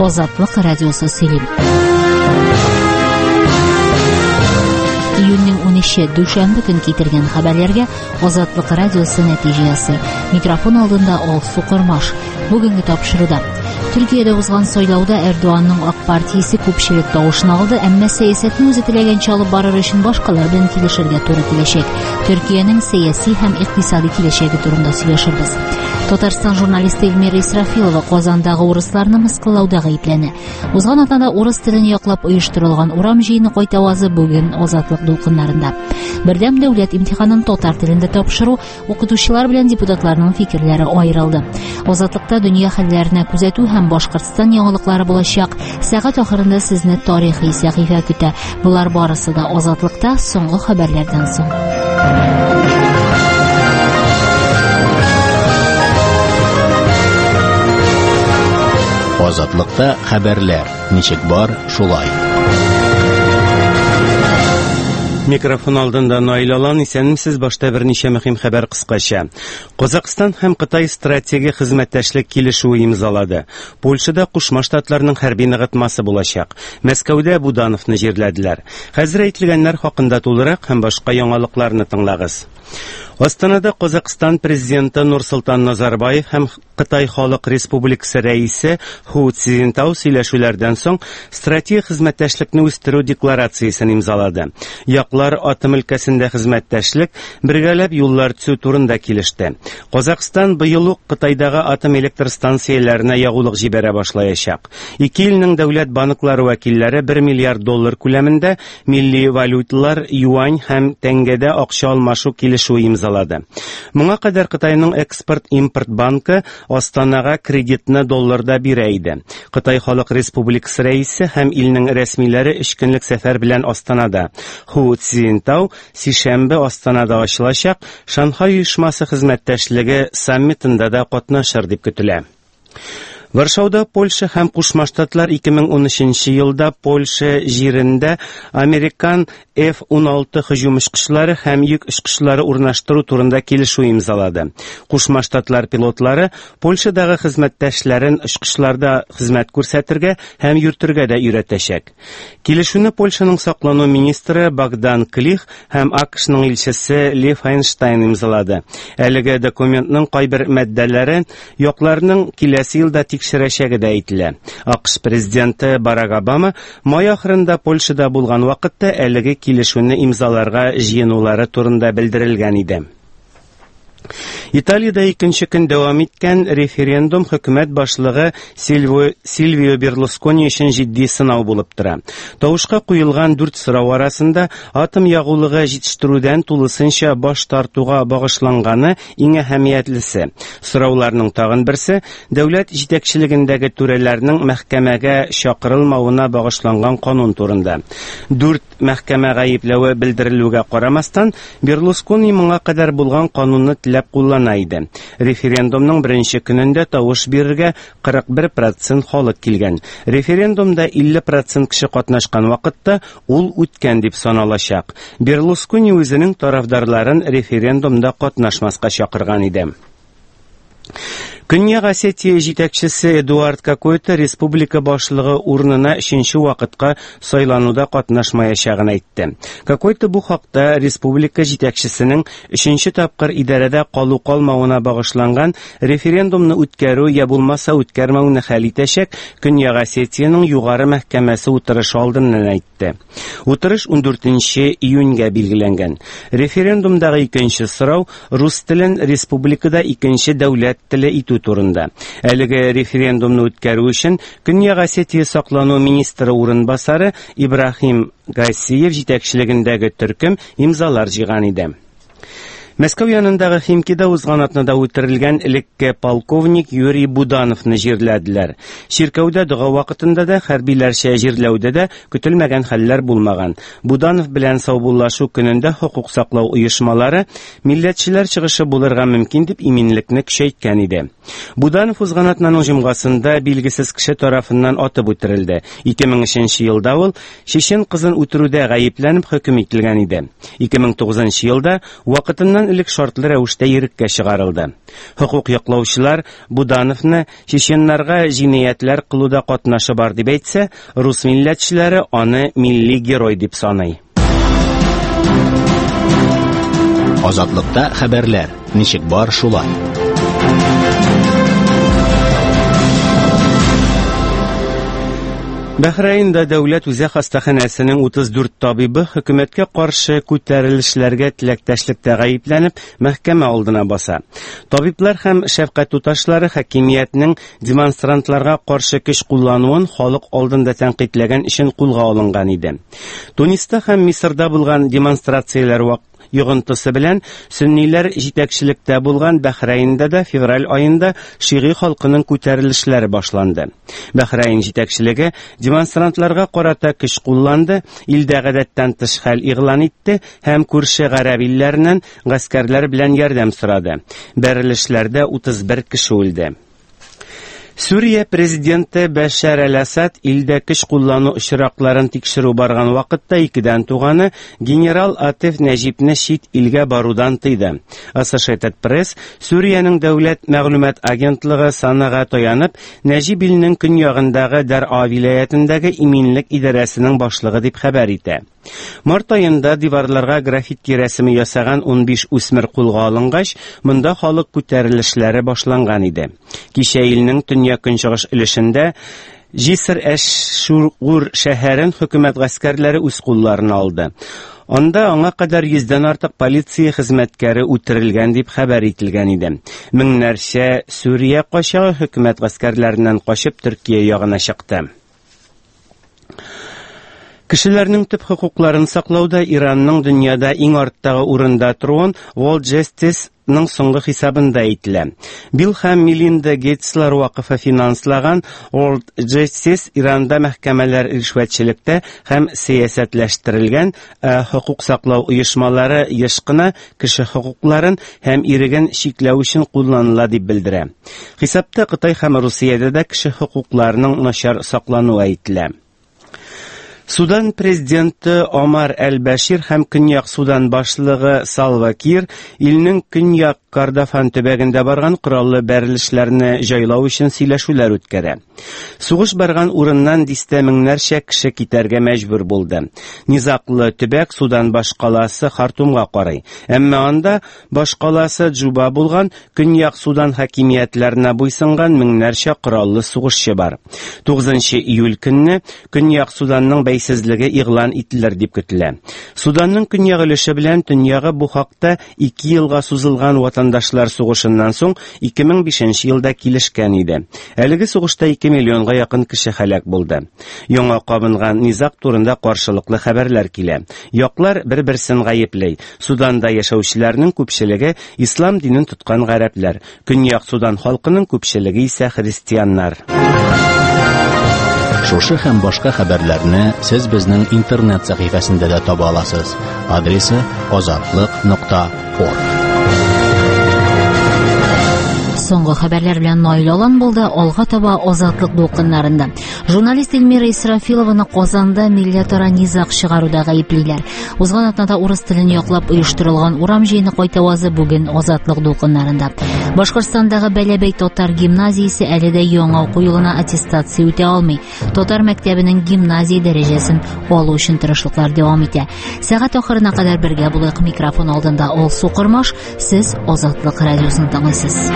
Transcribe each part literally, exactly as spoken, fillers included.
Азатлык радиосы сөйлим. Июньнең унөченче дүшәмбе көн китергән хәбәрләргә Азатлык радиосы нәтиҗә ясый. Микрофон алдында Алсу Кормаш. Бүгенге тапшыруда Төркиядә узган сайлауда Эрдоганның ак партиясе күпчелек тавышын алды, әмма сәясәтне үзе теләгәнчә алып барыр өчен башкалар белән килешергә туры киләчәк. Төркиянең сәяси һәм икътисади киләчәге турында сөйләшербез. Татарстан журналисты Эльмира Исрафилова Казандагы урысларны мыскыллауда гаепләнә. Узган атнада урыс телен яклап оештырылган урам җыены кайтавазы бүген Азатлык дулкыннарында. Бердәм дәүләт имтиханын татар телендә тапшыру укытучылар белән депутатларның фикерләре аерылды. Азатлыкта дөнья хәлләренә күзәтү һәм Башкортстан яңалыклары булачак. Сәгать ахырында сезне тарихи сәхифә көтә. Булар барысы да Азатлыкта соңгы хәбәрләрдән соң. Азатлыкта хәбәрләр. Ничек бар, шулай. Микрофон алдында Наил Алан, исәнмесез, башта берничә мөһим хәбәр кыскача. Казакстан һәм Кытай стратегик хезмәттәшлек килешүе имзалады. Польшада Кушма Штатларның хәрби ныгытмасы булачак. Мәскәүдә Будановны җирләделәр. Хәзер әйтелгәннәр хакында тулырак һәм башка яңалыкларны тыңлагыз. Астанада Казакстан президенты Нурсултан Назарбаев һәм Кытай Халык Республикасы рәисе Ху Цзиньтау сөйләшүләрдән соң стратегик хезмәттәшлекне үстерү декларациясен имзалады. Яклар атом өлкәсендә хезмәттәшлек, бергәләп юллар төзү турында килеште. Казакстан быел ук Кытайдагы атом электр станцияләренә ягулык җибәрә башлаячак. Ике илнең дәүләт банклары вәкилләре бер миллиард доллар күләмендә милли валюталар, юань һәм тәңгәдә акча алмашу килешүе имзалады. Моңа кадәр Кытайның экспорт-импорт банкы Астанага кредитны долларда бирә иде. Кытай Халык Республикасы рәисе һәм илнең рәсмиләре өч көнлек сәфәр белән Астанада. Ху Цзиньтау сишәмбе Астанада ачылачак Шанхай оешмасы хезмәттәшлеге саммитында да катнашыр дип көтелә. Варшауда Польша һәм Кушма Штатлар ике мең унөченче елда Польша җирендә Американ эф уналты һөҗүм очкычлары һәм йөк очкычлары урнаштыру турында килешү имзалады. Кушма Штатлар пилотлары Польшадагы хезмәттәшләрен очкычларда хезмәт күрсәтергә һәм йөртергә дә өйрәтәчәк. Килешүне Польшаның саклану министры Богдан Клих һәм АКШның илчесе Лев Айнштайн имзалады. Әлеге документның кайбер маддәләрен якларның киләсе елда тикшерәчәге дә әйтелә. АКШ президенты Барак Обама май ахырында Польшада булган вакытта әлеге килешүне имзаларга җыенулары турында белдерелгән иде. Италиядә икенче көн дәвам иткән референдум хөкүмәт башлыгы Сильвио, Сильвио Берлускони өчен җитди сынау булып тора. Тавышка куелган дүрт сорау арасында атом ягулыгы җитештерүдән тулысынча баш тартуга багышланганы иң әһәмиятлесе. Сорауларның тагын берсе дәүләт җитәкчелегендәге түрәләрнең мәхкәмәгә чакырылмавына багышланган канун турында. Дүрт мәхкәмә гаепләве белдерелүгә карамастан, Берлускони моңа кадәр булган канунны теләп куллана иде. Референдумның беренче көнендә тавыш бирергә кырык бер процент халык килгән. Референдумда илле процент кеше катнашкан вакытта ул үткән дип саналачак. Берлускони үзенең тарафдарларын референдумда катнашмаска чакырган иде. Көньяк Осетия җитәкчесе Эдуард Какойто республика башлыгы урынына өченче вакытка сайлануда катнашмаячагын әйтте. Какойто бу хакта республика җитәкчесенең өченче тапкыр идарәдә калу-калмавына багышланган референдумны үткәрү я булмаса үткәрмәүне хәл итәчәк Көньяк Осетиянең югары мәхкәмәсе утырышы алдыннан әйтте. Утырыш ундүртенче июньгә билгеләнгән. Референдумдагы икенче сорау рус телен республикада икенче дәүләт теле итү турында. Әлеге референдумны үткәрү өчен Көньяк Осетия саклану министры урынбасары Ибрахим Гайсиев җитәкчелегендәге төркем имзалар җыйган иде. Мәскәү янындагы Химкида узган атнада үтерелгән элекке полковник Юрий Будановны җирләделәр. Чиркәүдә дуга вакытында да, хәрбиләрчә җирләүдә дә көтелмәгән хәлләр булмаган. Буданов белән саубуллашу көнендә хокук саклау оешмалары милләтчеләр чыгышы булырга мөмкин дип иминлекне көчәйткән иде. Буданов узган атнаның җомгасында билгесез кеше тарафыннан атып үтерелде. ике мең өченче елда ул чечен кызын үтерүдә гаепләнеп хөкем ителгән иде. ике мең тугызынчы елда вакытыннан элек шартлы рәвештә иреккә чыгарылды. Хокук яклаучылар Будановны чеченнарга җинаятләр кылуда катнашы бар дип әйтсә, рус милләтчеләре аны милли герой дип саный. Азатлыкта хәбәрләр. Ничек бар шулай. Бәхрәйндә дәүләт үзәк хастаханәсенең утыз дүрт табибы хөкүмәткә каршы күтәрелешләргә теләктәшлектә гаепләнеп мәхкәмә алдына баса. Табиблар һәм шәфкать туташлары хакимиятнең демонстрантларга каршы көч куллануын халык алдында тәнкыйтьләгән өчен кулга алынган иде. Туниста һәм Мисырда булган демонстрацияләр вакыт йогынтысы белән сөнниләр җитәкчелектә булган Бәхрәйндә дә февраль аенда шигый халкының күтәрелешләре башланды. Бәхрәйн җитәкчелеге демонстрантларга карата көч кулланды, илдә гадәттән тыш хәл игълан итте һәм күрше гарәп илләреннән гаскәрләр белән ярдәм сорады. Бәрелешләрдә утыз бер кеше үлде. Сүрия президенты Бәшәр әл-Асад илдә көч куллану очракларын тикшерү барган вакытта икедән туганы генерал Атеф Нәҗипне чит илгә барудан тыйды. Associated Press Сүриянең дәүләт мәгълүмат агентлыгы санага таянып, Нәҗип илнең көньягындагы Дәръа вилаятендәге иминлек идарәсенең башлыгы дип хәбәр итә. Март аенда диварларга граффити рәсеме ясаган ун биш үсмер кулга алынгач, монда халык күтәрелешләре башланган иде. Кичә илнең төньяк-көнчыгыш өлешендә Җиср әш-Шугур шәһәрен хөкүмәт гаскәрләре үз кулларына алды. Анда аңа кадәр йөздән артык полиция хезмәткәре үтерелгән дип хәбәр ителгән иде. Меңнәрчә Сүрия качагы хөкүмәт гаскәрләреннән качып Төркия ягына чыкты. Кешеләрнең төп хокукларын саклауда Иранның дөньяда иң арттагы урында торуын World Justice-ның соңгы хисабында әйтелә. Билл һәм Мелинда Гейтслар вакыфы финанслаган World Justice Иранда мәхкәмәләр ришвәтчелектә һәм сәясәтләштерелгән хокук саклау оешмалары еш кына кеше хокукларын һәм иреген чикләү өчен кулланыла дип белдерә. Хисапта Кытай һәм Русиядә дә кеше хокукларының начар саклануы әйтелә. Судан президенты Омар әл-Башир һәм Көньяк Судан башлыгы Салва Кир илнең Көньяк Кордофан төбәгендә барган кораллы бәрелешләрне җайлау өчен сөйләшүләр үткәрә. Сугыш барган урыннан дистә меңнәрчә кеше китәргә мәҗбүр булды. Низаклы төбәк Судан башкаласы Хартумга карый. Әмма анда башкаласы Джуба булган Көньяк Судан хакимиятләренә буйсынган меңнәрчә кораллы сугышчы бар. тугызынчы июль көнне Көньяк Суданның бәйсезлеге игълан ителер дип көтелә. Суданның көньяк өлеше белән төньягы бу хакта ике елга сузылган ватандашлар сугышыннан соң ике мең бишенче елда килешкән иде. Әлеге сугышта ике миллионга якын кеше һәлак булды. Яңа кабынган низак турында каршылыклы хәбәрләр килә. Яклар бер-берсен гаепләй. Суданда яшәүчеләрнең күпчелеге ислам динен тоткан гарәпләр. Көньяк Судан халкының күпчелеге исә христианнар. Шушы һәм башка хәбәрләрне сез безнең интернет сәхифәсендә дә таба аласыз. Адресы азатлык нокта орг. Соңгы хәбәрләр белән Наил Алан булды. Алга таба азатлык дулкыннарында. Журналист Эльмира Исрафилованы Казанда милләтара низак чыгаруда гаеплиләр. Узган атнада урыс телен яклап оештырылган урам җыены кайтавазы бүген азатлык дулкыннарында. Башкортстандагы Бәләбәй татар гимназиясе әле дә яңа уку елына аттестация үтә алмый. Татар мәктәбенең гимназия дәрәҗәсен алу өчен тырышлыклар дәвам итә. Сәгать ахырына кадәр бергә булыйк. Микрофон алдында Ол Сукырмаш, сез Азатлык радиосын тыңлыйсыз.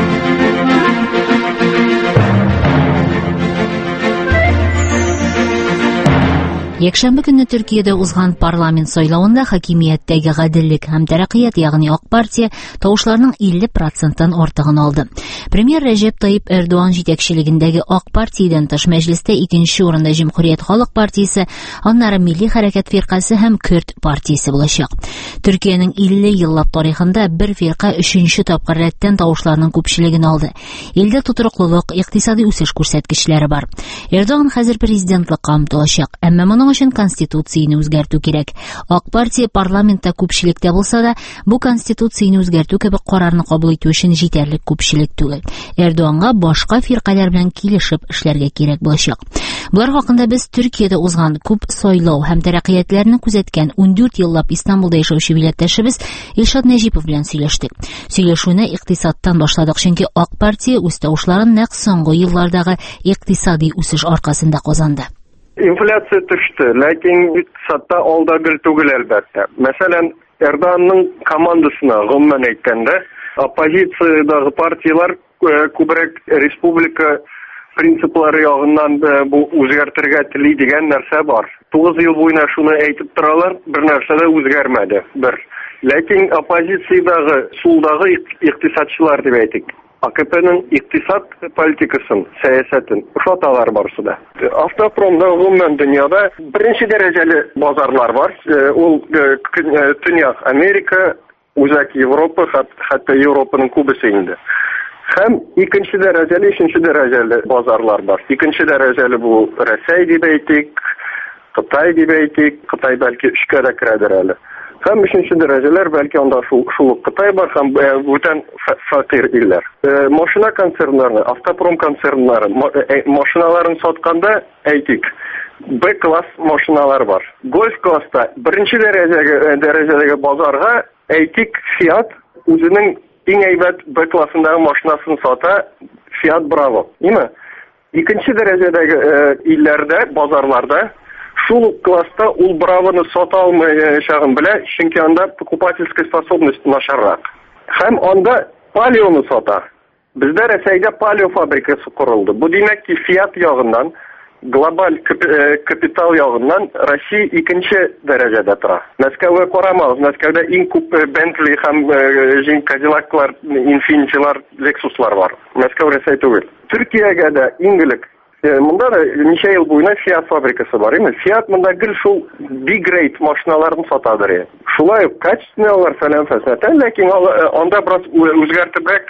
Якшәмбе көнне Төркиядә узган парламент сайлауында хакимияттәге гаделлек һәм тәрәккыят, ягъни Ак партия, тавышларның илле проценттан артыгын алды. Премьер Рәҗәп Таyyip Эрдоган җитәкчелегендәге Ак партиядән тыш мәҗлестә икенче урында Җөмһүрият халык партиясе, аннары Милли хәрәкәт фиркасы һәм Көрд партиясе булачак. Төркиянең илле еллап тарихында бер фирка өченче тапкыр рәттән тавышларның күпчелеген алды. Илдә тутыруклылык, икътисади үсеш күрсәткечләре бар. Эрдоган хәзер президентлыкка омтылачак, әмма моның өчен конституцияны үзгәртү кирәк. Ак партия парламентта күпчелектә булса да, бу конституцияны үзгәртү кебек карарны кабул итү өчен җитәрлек күпчелек түгел. Эрдоганга башка фиркалар белән килешеп эшләргә кирәк булачак. Булар хакында без Төркиядә узган күп сайлау һәм тәрәккыятләрне күзәткән ундүрт еллап Истанбулда яшәүче милләттәшебез Илшат Нәҗипов белән сөйләштек. Сөйләшүне икътисадтан башладык, чөнки Ак партия үз тавышларын нәкъ соңгы еллардагы икътисади үсеш аркасында казанды. Инфляция төште, ләкин икътисадта алда гел түгел әлбәттә. Мәсәлән, Эрдоганның командасына гомумән әйткәндә, оппозициядагы партиялар күбрәк республика принциплары ягыннан бу үзгәртергә тели дигән нәрсә бар. тугыз ел буена шуны әйтеп торалар, бер нәрсә дә үзгәрмәде. Бер. Ләкин оппозициядагы сулдагы икътисадчылар дип әйтик, АКПның икътисад политикасын, сәясәтен ошаталар барсы да. Автопромда гомумән дөньяда беренче дәрәҗәле базарлар бар. Ул Төньяк Америка, Үзәк Европа, хәтта Европаның күбесе инде. Һәм икенче дәрәҗәле, өченче дәрәҗәле базарлар бар. Икенче дәрәҗәле бу Россия дип әйтик, Кытай дип әйтик, Кытай бәлки өчкә дә керәдер әле. Һәм өченче дәрәҗәләр бәлки анда шул шул Кытай бар һәм бүтән факир илләр. Машина концерннары, автопром концерннары машиналарын сатканда әйтик, Б-класс машиналар бар. Гольф класста беренче дәрәҗәге дәрәҗәдәге базарга әйтик Fiat үзенең иң әйбәт Б-классындагы машинасын сата, Fiat Bravo. Име? Икенче дәрәҗәдәге илләрдә, базарларда шул класста ул Bravoны сата алмаячагын белә, чөнки анда покупательская способность начаррак. Һәм анда Palioны сата. Бездә Россиядә Palio фабрикасы корылды. Бу димәк ки Fiat ягыннан, глобаль капитал ягыннан Россия икенче дәрәҗәдә тора. Мәскәүгә карамагыз, Мәскәүдә иң күп Bentley һәм җиң Cadillac'лар, Infinity'лар, Lexus'лар бар. Мәскәү Россия түгел. Төркиягә дә иң элек монда да ничә ел буена Fiat фабрикасы бар, име? Fiat монда гел шул B-grade машиналарын сатадыр. Шулай ук качественныйлар фәлән фәсәтән, ләкин анда бераз үзгәртебрәк,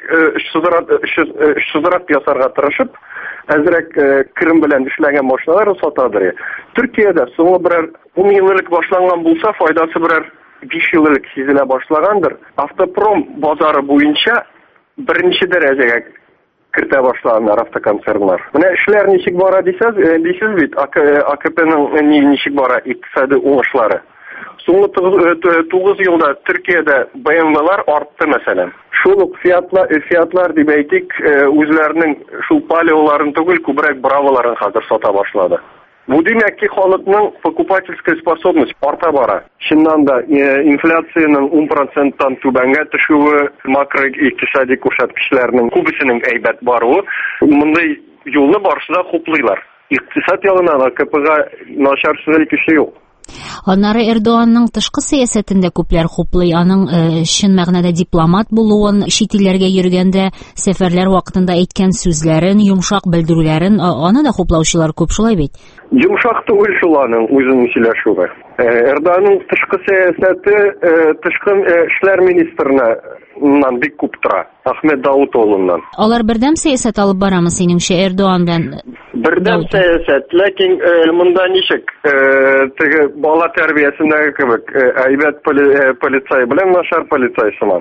эшсезрәк ясарга тырышып, әзрәк кирим белән эшләгән машиналар сатадыр. Төркиядә соңгы берәр ун ел элек башланган булса, файдасы берәр биш ел элек сизелә башлагандыр. Автопром базары буенча беренче дәрәҗәгә кертә башлаганнар автоконцерннар. Менә эшләр ничек бара дисез, дисез бит, АКПның ничек бара икътисади уңышлары. Соңгы тугыз елда Төркиядә бэ эм вэ-лар артты мәсәлән. Шул ук Fiat'лар, Fiat'лар дип әйтик, үзләренең шул Paliolарын түгел, күбрәк Bravo'ларын хәзер сата башлады. Бу димәк ки халыкның покупательская способность арта бара. Чыннан да инфляцияның он проценттан түбәнгә төшүе, макроикътисади күрсәткечләрнең күбесенең әйбәт баруы, мондай юлны барысы да хуплыйлар. Икътисад ягыннан АКПга начар сүз кеше юк. Аннары Эрдоганның тышкы сәясәтендә күпләр хуплый, аның чын мәгънәдә дипломат булуын, чит илләргә йөргәндә сәфәрләр вакытында әйткән сүзләрен, йомшак белдерүләрен, аны да хуплаучылар күп, шулай бит. Йомшак түгел шул аның үзенең сөйләшүе. Эрдоганның тышкы сәясәте тышкы эшләр министрына нан бик күп тора. Ахмед Давутоğlu'нан. Алар бердәм сәясәт алып барамы синеңчә Эрдоган белән? Бердәм сәясәт, ләкин монда ничек? Теге бала тәрбиясендәге кебек, әйбәт полицай белән начар полицай сыман.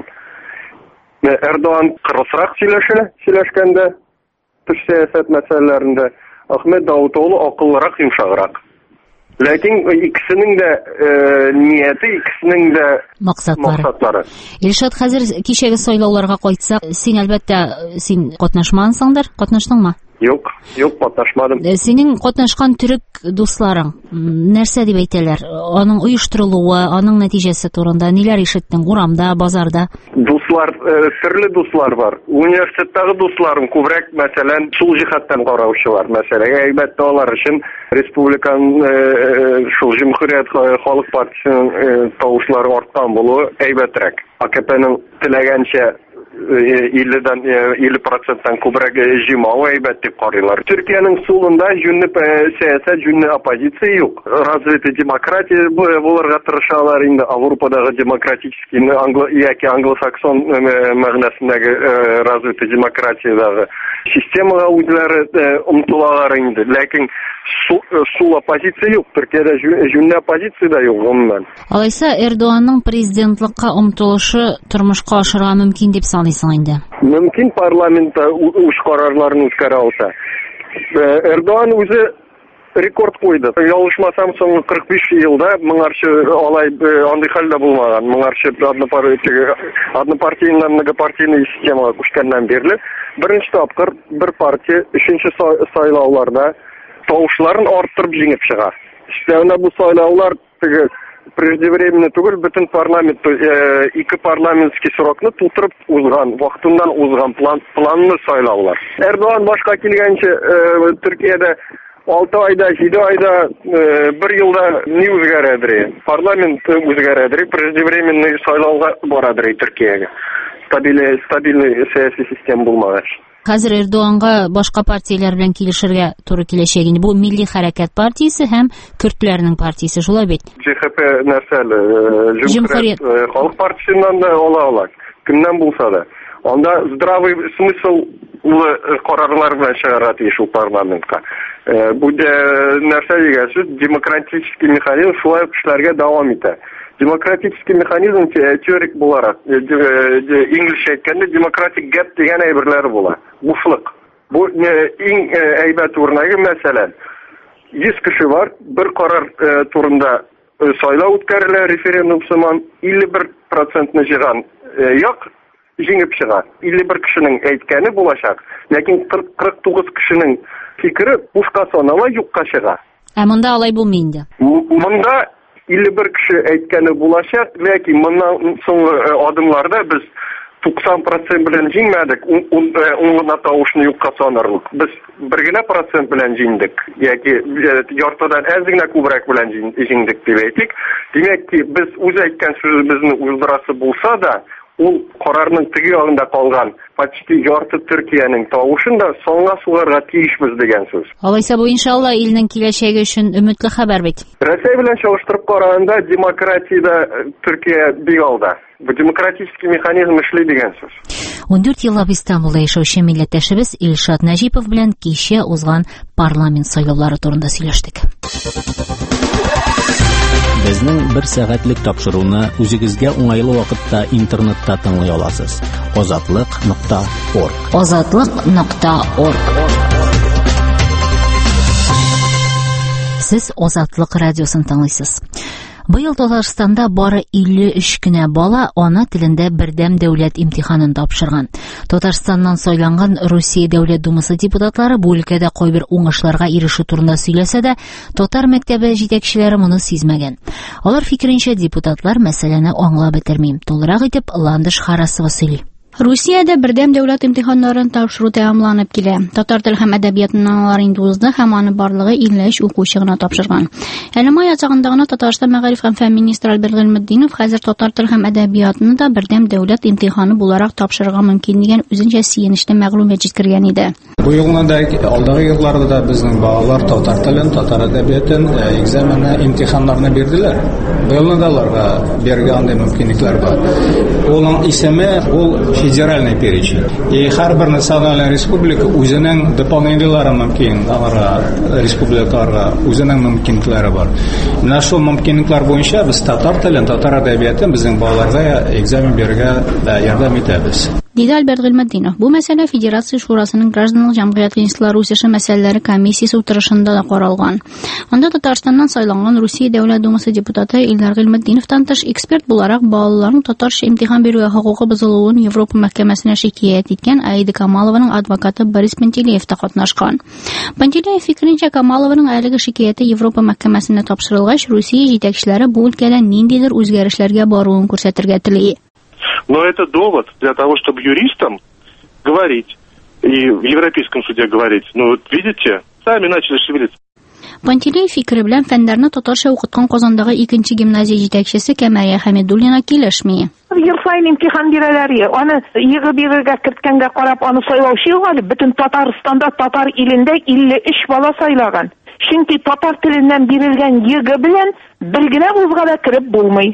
Эрдоган кырысрак сөйләшә, сөйләшкәндә тыш сәясәт мәсьәләләрендә, Ахмед Давутоğlu акыллырак, йомшаграк. Ләкин икесенең дә нияте, икесенең дә максатлары. Илшат, хәзер кичәге сайлауларга кайтсак, син әлбәттә син катнашмансыңдыр, катнаштыңмы? Юк, юк, катнашмадым. Синең катнашкан төрек дусларың нәрсә дип әйтәләр? Аның оештырылуы, аның нәтиҗәсе турында ниләр ишеттең урамда, базарда? Дуслар, төрле дуслар бар. Университеттагы дусларым күбрәк, мәсәлән, шул җиһаттан караучылар. Мәсәлән, әлбәттә алар өчен республиканың шул Җумһурият халык партиясенең тавышлары арткан булуы әйбәтрәк. АКПның теләгәнчә илледән илле проценттан күбрәк җыймавы әйбәт дип карыйлар. Төркиянең сулында җүнле сәясәт, җүнле оппозиция юк. Развитый демократия булырга тырышалар инде. Европадагы демократический, яки англосаксон мәгънәсендәге развитый демократиядагы системага үзләре омтылалар инде. Ләкин сул оппозиция юк. Төркиядә җүнле оппозиция да юк гомумән. Алайса Эрдоганның президентлыкка омтылышы тормышка ашырга мөмкин дип саныйсың инде? Мөмкин, парламентта үз карарларын үткәрә алса. Эрдоган үзе рекорд куйды. Ялгышмасам, соңгы кырык биш елда моңарчы алай андый хәлдә булмаган. Моңарчы однопартийный многопартийный системага күчкәннән бирле беренче тапкыр бер партия өченче сайлауларда тавышларын арттырып җиңеп чыга. Өстәвенә бу сайлаулар преждевременно түгел, бөтен парламент ике парламентский срокны тутырып узган, вакытыннан узган план планны сайлаулар. Эрдоган башка килгәнче Төркиядә алты айда, җиде айда, бер елда ни үзгәрәдер? Парламент үзгәрәдер, преждевременный сайлауга барадыр Төркиягә. Стабильный, стабильный сәяси система булмагач. Хәзер Эрдоганга башка партияләр белән килешергә туры киләчәк инде. Бу Милли хәрәкәт партиясе һәм Көрдләрнең партиясе, шулай бит? җХП нәрсәле? Җумһурият халык партиясеннән да ала ала. Кемнән булса да. Анда здравый смысл карарлар белән чыгарга тиеш ул парламентка. Бу нәрсә дигәнсез, демократический механизм шулай эшләргә дәвам итә. Демократический механизм теорик буларак, инглизчә әйткәндә демократик гэп дигән әйберләр була. Бушлык. Бу иң әйбәт үрнәге, мәсәлән, йөз кеше бар, бер карар турында сайлау үткәрелә, референдум сыман, илле бер процентны җыган як җиңеп чыга. илле бер кешенең әйткәне булачак, ләкин кырык тугыз кешенең фикере бушка санала, юкка чыга. Ә монда алай булмый инде. Монда илле бер кеше әйткәне булачак, ләкин моннан соңгы адымларда без туксан процент белән җиңмәдек, унлы тавышны юкка санарлык. Без бер генә процент белән җиңдек, яки яртыдан әз генә күбрәк белән җиңдек дип әйтик. Димәк ки, без үз әйткән сүзебезне уздырасы булса да, ул карарның теге ягында калган почти ярты Төркиянең тавышын да соңга сугарга тиешбез дигән сүз. Алайса бу иншалла илнең киләчәге өчен өметле хәбәр бит. Россия белән чагыштырып караганда демократиядә Төркия бик алда. Бу демократический механизм эшли дигән сүз. ундүрт еллап Истанбулда яшәүче милләттәшебез Илшат Нәҗипов белән кичә узган парламент сайлаулары турында сөйләштек. Безнең бер сәгатьлек тапшыруны үзегезгә уңайлы вакытта интернетта тыңлый аласыз. азатлык нокта орг. азатлык нокта орг. Сез Азатлык радиосын тыңлыйсыз. Быел Татарстанда бары илле өч кенә бала ана телендә бердәм дәүләт имтиханын тапшырган. Татарстаннан сайланган Русия Дәүләт Думасы депутатлары бу өлкәдә кайбер уңышларга ирешү турында сөйләсә дә, татар мәктәбе җитәкчеләре моны сизмәгән. Алар фикеренчә, депутатлар мәсьәләне аңлап бетерми. Толырак итеп Ландыш Харасова сөйли. Русиядә бердәм дәүләт имтиханнарын тапшыру тәмамланып килә. Татар тел һәм әдәбиятыннан алар инде узды һәм аны барлыгы илле өч укучы гына тапшырган. Әле май азагында гына Татарстан мәгариф һәм фән министры Альберт Гыйльметдинов хәзер татар тел һәм әдәбиятны да бердәм дәүләт имтиханы буларак тапшырырга мөмкин дигән үзенчә сөенечле мәгълүмат җиткергән иде. Бу елны да алдагы елларда да безнең балалар татар телен, татар әдәбиятын экзамены, имтиханнарны бирделәр. Бу елны да аларга бергән мөмкинлекләр бар. Улың исеме ул федеральный перечень. И һәрбер национальная республика үзенең дополнительлары мөмкин, аларга республикаларга үзенең мөмкинлекләре бар. Менә шул мөмкинлекләр буенча без татар телен, татар әдәбиятын безнең балаларга экзамен бирергә ярдәм итәбез. Диде Альберт Гыйльметдинов. Бу мәсьәлә Федерация шурасының гражданлык җәмгыять институтлары үсеше мәсьәләләре комиссиясе утырышында да каралган. Анда Татарстаннан сайланган Русия Дәүләт Думасы депутаты Илдар Гыйльметдиновтан тыш эксперт буларак балаларның татарча имтихан бирүгә хокукы бозылуын Европа мәхкәмәсенә шикаят иткән Аида Камалованың адвокаты Борис Пантелеев та катнашкан. Пантелеев фикеренчә, Камалованың әлеге шикаяте Европа мәхкәмәсенә тапшырылгач, Русия җитәкчеләре бу өлкәдә ниндидер үзгәрешләргә баруын күрсәтергә тели. Но это довод для того, чтобы юристам говорить и в Европейском суде говорить. Ну вот видите, сами начали шевелиться. Пантелеев фикере белән фәннәрне татарча укыткан Казандагы икенче гимназия җитәкчесе Кәмәрия Хәмидуллина килешми. Ел сайын имтихан бирәләр, аны йыгы-бирергә керткәнгә карап аны сайлаучы югы, бөтен Татарстанда, татар илендә илле өч бала сайлаган. Чөнки татар теленнән бирелгән йыгы белән бер генә вузга да кереп булмый.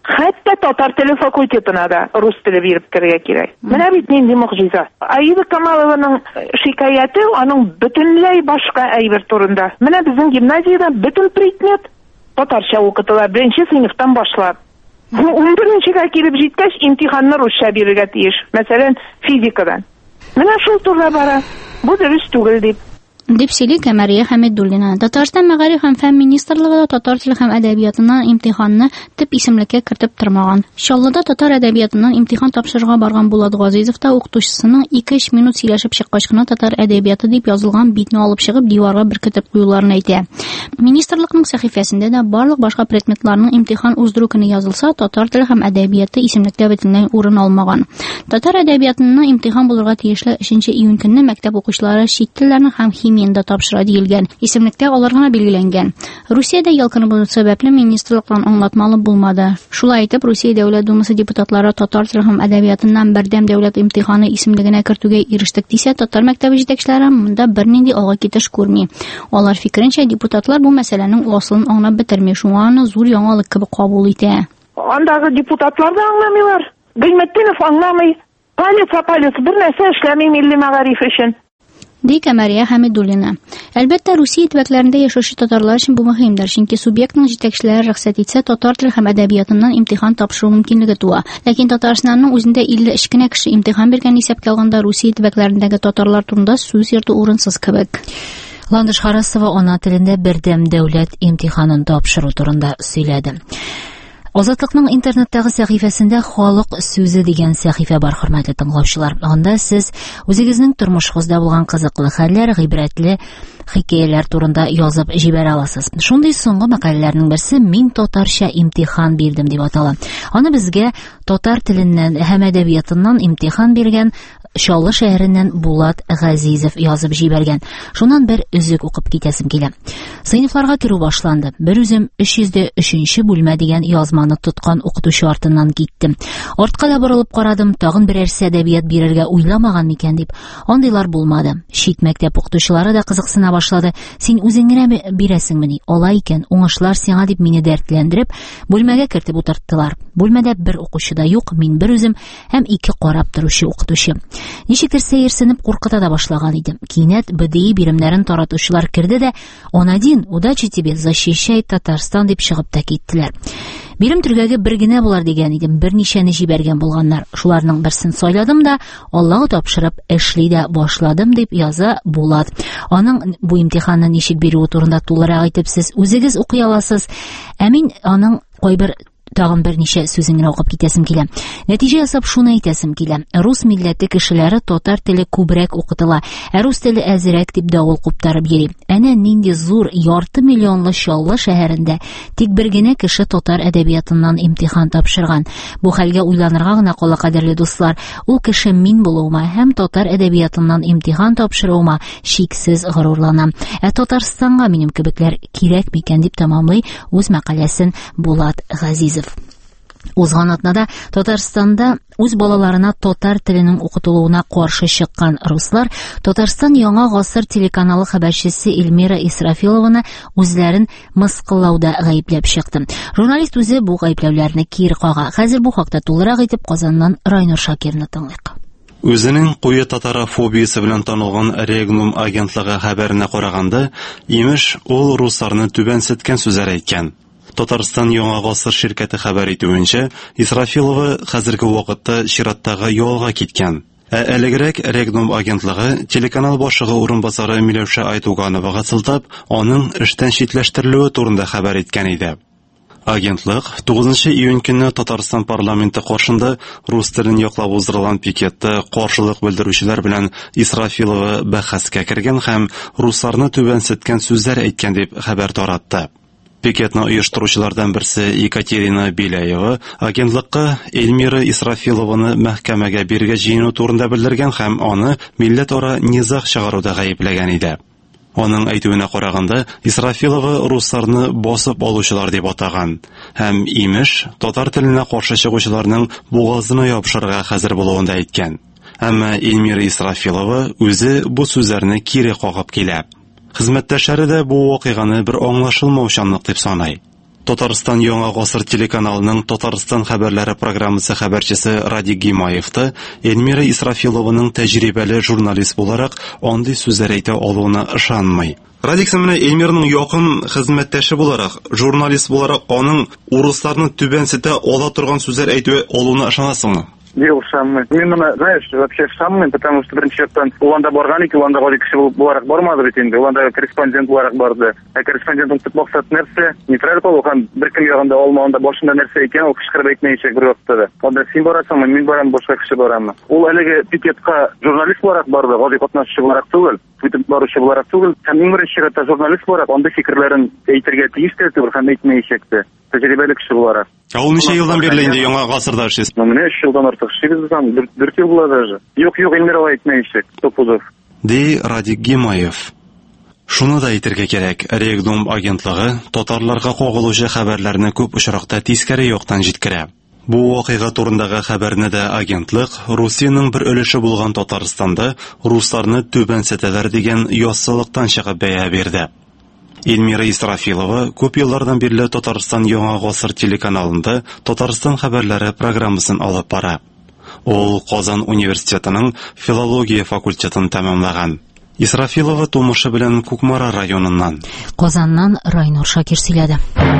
Хәтта татар теле факультетына да рус теле биреп керергә кирәк. Менә бит нинди мөгъҗиза. Аида Камалованың шикаяте аның бөтенләй башка әйбер турында. Менә безнең гимназиядә бөтен предмет татарча укытыла, беренче сыйныфтан башлап. унберенчегә килеп җиткәч, имтиханны русча бирергә тиеш. Мәсәлән, физикадан. Менә шул турда бара. Бу дөрес түгел дип. Дип сөйли Кәмәрия Хәмидуллина. Татарстан Мәгариф һәм фән министрлыгы да татар теле һәм әдәбиятыннан имтиханны төп исемлеккә кертеп тормаган. Чаллыда татар әдәбиятыннан имтихан тапшырырга барган Булат Газизов та укытучысының ике-өч минут сөйләшеп чыккач кына татар әдәбияты дип язылган битне алып чыгып диварга беркетеп куюларын әйтә. Министрлыкның сәхифәсендә дә барлык башка предметларның имтихан уздыру көне язылса, татар теле һәм әдәбияты исемлектә бөтенләй урын алмаган. Татар әдәбиятыннан имтихан булырга тиешле өченче июнь көнне мәктәп укучылары чит телләрнең һәм химияда тапшыра диелгән. Исемлектә алар гына белгиләнгән. Русиядә ялкыны булу сәбәпле министрлыктан аңлатмалы булмады. Шулай итеп, Русия Дәүләт Думасы депутатлары татар теле һәм әдәбиятыннан бердәм дәүләт имтиханы исемлегенә кертүгә ирештек дисә, татар мәктәбе җитәкчеләре монда бернинди алга китеш күрми. Алар фикеренчә, депутатлар бу мәсьәләнең аслын аңлап бетерми, шуңа аны зур яңалык кебек кабул итә. Андагы депутатлар да аңламыйлар. Гыйльметдинов аңламый. Палец палец бер нәрсә эшләми милли мәгариф өчен. Ди Кәмәрия Хәмидуллина. Әлбәттә, Русия төбәкләрендә яшәүче татарлар өчен бу мөһимдер, чөнки субъектның җитәкчеләре рөхсәт итсә, татар теле һәм әдәбиятыннан имтихан тапшыру мөмкинлеге туа. Ләкин Татарстанның үзендә илле өч кенә кеше имтихан биргән исәпкә алганда, Русия төбәкләрендәге татарлар турында сүз йөртү урынсыз кебек. Ландыш Харасова ана телендә бердәм дәүләт имтиханын тапшыру турында сөйләде. Азатлыкның интернеттагы сәхифәсендә халык сүзе дигән сәхифә бар, хөрмәтле тыңлаучылар. Анда сез үзегезнең тормышыгызда булган кызыклы хәлләр, гыйбрәтле хикәяләр турында язып җибәрә аласыз. Шундый соңгы мәкаләләрнең берсе "Мин татарча имтихан бирдем" дип атала. Аны безгә татар теленнән һәм әдәбиятыннан имтихан биргән Чаллы шәһәреннән Булат Газизов язып җибәргән. Шуннан бер үзек укып китәсем килә. Сыйныфларга керү башланды. Бер үзем өч йөз өченче бүлмә дигән язманы тоткан укытучы артыннан киттем. Артка да борылып карадым, тагын берәр әдәбият бирергә уйламаган микән дип. Андыйлар булмады. Чит мәктәп укытучылары да кызыксына башлады. Син үзең генә бирәсеңмени? Алай икән, уңышлар сиңа дип мине дәртләндереп, бүлмәгә кертеп утырттылар. Бүлмәдә бер укучы да юк, мин бер үзем һәм ике карап торучы укытучы. Ничектер сәерсенеп куркыта да башлаган идем. Кинәт БДИ биремнәрен таратучылар керде дә, "Онадин, удачи тебе, защищай Татарстан" дип чыгып та киттеләр. Бирем төргәге бер генә булар дигән идем, берничәне җибәргән булганнар. Шуларның берсен сайладым да, Аллага тапшырып эшли дә башладым дип яза Булат. Аның бу имтиханны ничек бирүе турында тулырак әйтеп сез үзегез укый аласыз. Ә мин аның кайбер тагын берничә сүзен генә укып китәсем килә. Нәтиҗә ясап шуны әйтәсем килә. Рус милләте кешеләре татар теле күбрәк укытыла, ә рус теле әзрәк дип давыл куптарып йөри. Әнә нинди зур ярты миллионлы Чаллы шәһәрендә тик бер генә кеше татар әдәбиятыннан имтихан тапшырган. Бу хәлгә уйланырга гына кала, кадерле дуслар. Ул кеше мин булуыма һәм татар әдәбиятыннан имтихан тапшыруыма чиксез горурланам. Ә Татарстанга минем кебекләр кирәк микән дип тәмамлый үз мәкаләсен Булат Газизов. Узган атнада Татарстанда үз балаларына татар теленең укытылуына каршы чыккан руслар Татарстан Яңа гасыр телеканалы хәбәрчесе Эльмира Исрафилованы үзләрен мыскыллауда гаепләп чыкты. Журналист үзе бу гаепләүләрне кире кага. Хәзер бу хакта тулырак итеп Казаннан Райнур Шакирны тыңлыйк. Үзенең куе татарофобиясе белән танылган Регнум агентлыгы хәбәренә караганда, имеш, ул русларны түбәнсеткән сүзләр әйткән. Татарстан Яңа гасыр ширкәте хәбәр итүенчә, Исрафилова хәзерге вакытта чираттагы ялга киткән. Ә элегрәк Регнум агентлыгы телеканал башлыгы урынбасары Миләүшә Айтугановага сылтап, аның эштән читләштерелүе турында хәбәр иткән иде. Агентлык тугызынчы июнь көнне Татарстан парламенты каршында рус телен яклап уздырылган пикетта каршылык белдерүчеләр белән Исрафилова бәхәскә кергән һәм русларны түбәнсеткән сүзләр әйткән дип хәбәр таратты. Пикетны оештыручылардан берсе Екатерина Беляева агентлыкка Эльмира Исрафилованы мәхкәмәгә бирергә җыену турында белдергән һәм аны милләт-ара низаг чыгаруда гаепләгән иде. Аның әйтүенә караганда, Исрафилова русларны басып алучылар дип атаган һәм имеш, татар теленә каршы чыгучыларның бугазына ябышырга хәзер булуын да әйткән. Әмма Эльмира Исрафилова үзе бу сүзләрне кире кагып килә. Хезмәттәшләре дә бу вакыйганы бер аңлашылмаучанлык дип саный. Татарстан Яңа гасыр телеканалының Татарстан хәбәрләре программасы хәбәрчесе Радик Гимаевты Эльмира Исрафилованың тәҗрибәле журналист буларак андый сүзләр әйтә алуына ышанмый. Радик, сен менә Эльмирның якын хезмәттәше буларак, журналист буларак аның урысларны түбәнсетә ала торган сүзләр әйтүе алуына ышанасыңмы? Yok sanmıyorum. Ben buna знаешь, вообще sanmıyorum, потому что birinchi yerden Ulanda bargan iki, Ulanda gol kişi olarak barmadı bitindi. Ulanda korrespondent olarak bardı. E korrespondentin tut maksat nerse? Neytral kol, okan bir kim yanında olmağında başında nerse eken o kışkırıp etmeyecek bir vakitte. Onda sen barasın mı? Ben baram, başka kişi baram mı? Ol elege piketka jurnalist olarak bardı. Gol katnaşçı olarak tugul. Twitter barışı olarak tugul. Hem birinchi yerden jurnalist olarak onda fikirlerin eğitirge tiyiştirdi. Hem etmeyecekti. Tecrübeli kişi olarak. Ул ничә елдан бирле инде яңа гасырда эшләйсез? Менә өч елдан артык эшлибез, бер ел була даже. Юк, юк, Эльмир әйтмәйчек, Топузов. Ди Радик Гимаев. Шуны да әйтергә кирәк, Регнум агентлыгы татарларга кагылучы хәбәрләрне күп очракта тискәре яктан җиткерә. Бу вакыйга турындагы хәбәрне дә агентлык Русиянең бер өлеше булган Татарстанда русларны түбәнсетәләр дигән яссылыктан чыгып бәя бирде. Эльмира Исрафилова күп еллардан бирле Татарстан Яңа гасыр телеканалында Татарстан хәбәрләре программасын алып бара. Ул Казан университетының филология факультетын тәмамлаган. Исрафилова тумышы белән Кукмара районыннан. Казаннан Райнур Шакир сөйләде.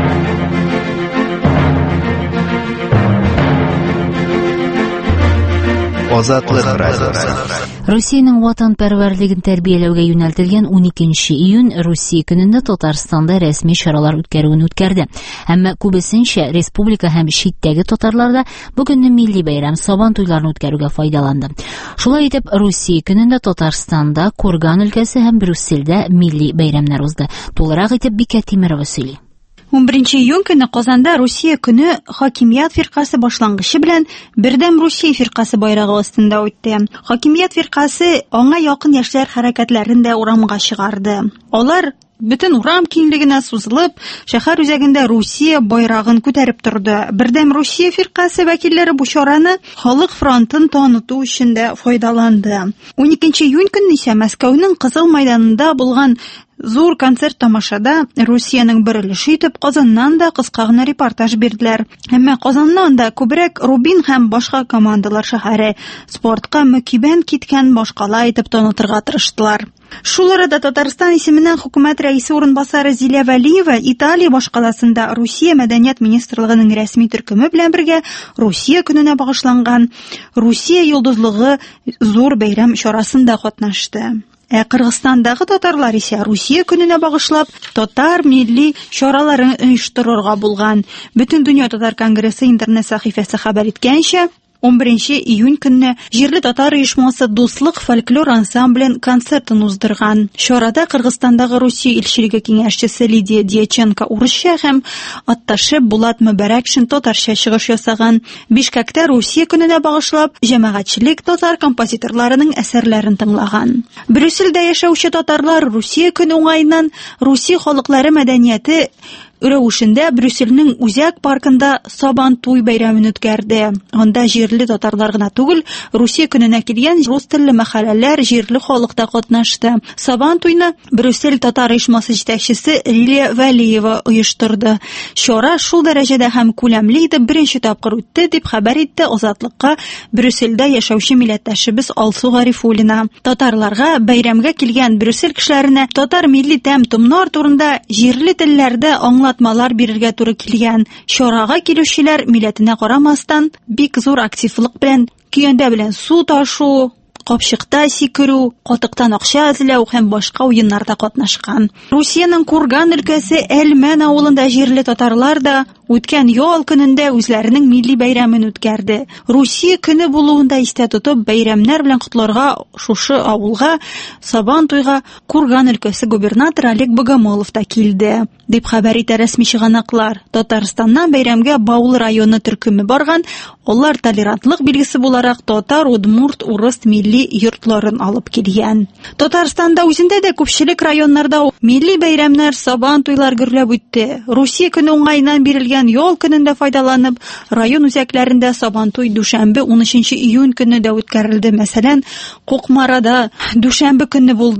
Азатлык радиосы. Русиянең ватанпәрвәрлеген тәрбияләүгә юнәлтелгән уникенче июнь Русия көнендә Татарстанда рәсми чаралар үткәрүен үткәрде. Әмма күбесенчә республика һәм читтәге татарлар да бу көнне милли бәйрәм Сабан туйларын үткәрүгә файдаланды. Шулай итеп, Русия көнендә Татарстанда, Курган өлкәсе һәм Брюссельдә милли бәйрәмнәр узды. Тулырак итеп Бикә Тимерова сөйли. унберенче июнь көне Казанда Русия көне хакимият фиркасы башлангычы белән Бердәм Русия фиркасы байрагы астында үтте. Хакимият фиркасы аңа якын яшьләр хәрәкәтләрен дә урамга чыгарды. Алар бөтен урам киңлегенә сузылып, шәһәр үзәгендә Русия байрагын күтәреп торды. Бердәм Русия фиркасы вәкилләре бу чараны халык фронтын таныту өчен дә файдаланды. уникенче июнь көнне исә Мәскәүнең Кызыл мәйданында булган зур концерт тамашада Русиянең бер өлеше итеп Казаннан да кыска гына репортаж бирделәр. Әмма Казаннан да күбрәк Рубин һәм башка командалар шәһәре спортка мөкибән киткән башкала итеп танытырга тырыштылар. Шул арада Татарстан исеменнән хөкүмәт рәисе урынбасары Зилә Вәлиева Италия башкаласында Русия мәдәният министрлыгының рәсми төркеме белән бергә Русия көненә багышланган Русия йолдызлыгы зур бәйрәм чарасында катнашты. Ә Кыргызстандагы татарлар исә Русия көненә багышлап татар милли чараларын оештырырга булган. Бөтен дөнья татар конгрессы интернет сәхифәсе хәбәр иткәнчә, унберенче июнь көнне җирле татар оешмасы Дуслык фольклор ансамблен концертын уздырган. Чарада Кыргызстандагы Русия илчелеге киңәшчесе Лидия Дьяченко урысча һәм атташы Булат Мөбәрәкшин татарча чыгыш ясаган. Бишкәктә Русия көненә багышлап җәмәгатьчелек татар композиторларының әсәрләрен тыңлаган. Брюссельдә яшәүче татарлар Русия көне уңаеннан Русия халыклары мәдәнияте Рәвешендә Брюссельнең Үзәк паркында Сабан туй бәйрәмен үткәрде. Анда җирле татарлар гына түгел, Русия көненә килгән рус телле мәхәлләләр, җирле халык та катнашты. Сабан туйны Брюссель татар оешмасы җитәкчесе Лилия Вәлиева оештырды. Чара шул дәрәҗәдә һәм күләмле итеп беренче тапкыр үтте, дип хәбәр итте Азатлыкка Брюссельдә яшәүче милләттәшебез Алсу Гарифуллина. Татарларга бәйрәмгә килгән Брюссель кешеләренә татар милли тәм-томнар турында җирле телләрдә аңлатмалар бирергә туры килгән. Чарага килүчеләр милләтенә карамастан бик зур активлык белән көяндә белән су ташу, капчыкта сикерү, катыктан акча эзләү һәм башка уеннарда катнашкан. Русиянең Курган өлкәсе Әлмән авылында җирле татарлар да үткән ял көнендә үзләренең милли бәйрәмен үткәрде. Русия көне булуында истә тотып, бәйрәмнәр белән котларга шушы авылга Сабан туйга Курган өлкәсе губернаторы Олег Богомолов та килде, дип хәбәр итә рәсми чыганаклар. Татарстаннан бәйрәмгә Баулы районы төркеме барган. Алар толерантлык билгесе буларак татар, удмурт, урыс милли йортларын алып килгән. Татарстанда үзендә дә күпчелек районнарда милли бәйрәмнәр, Сабан туйлар гөрләп үтте. Русия көне уңаеннан бирелгән ял көнендә файдаланып, район үзәкләрендә Сабан туй дүшәмбе унөченче июнь көнне дә үткәрелде. Мәсәлән, Кукмарада дүшәмбе көнне булды.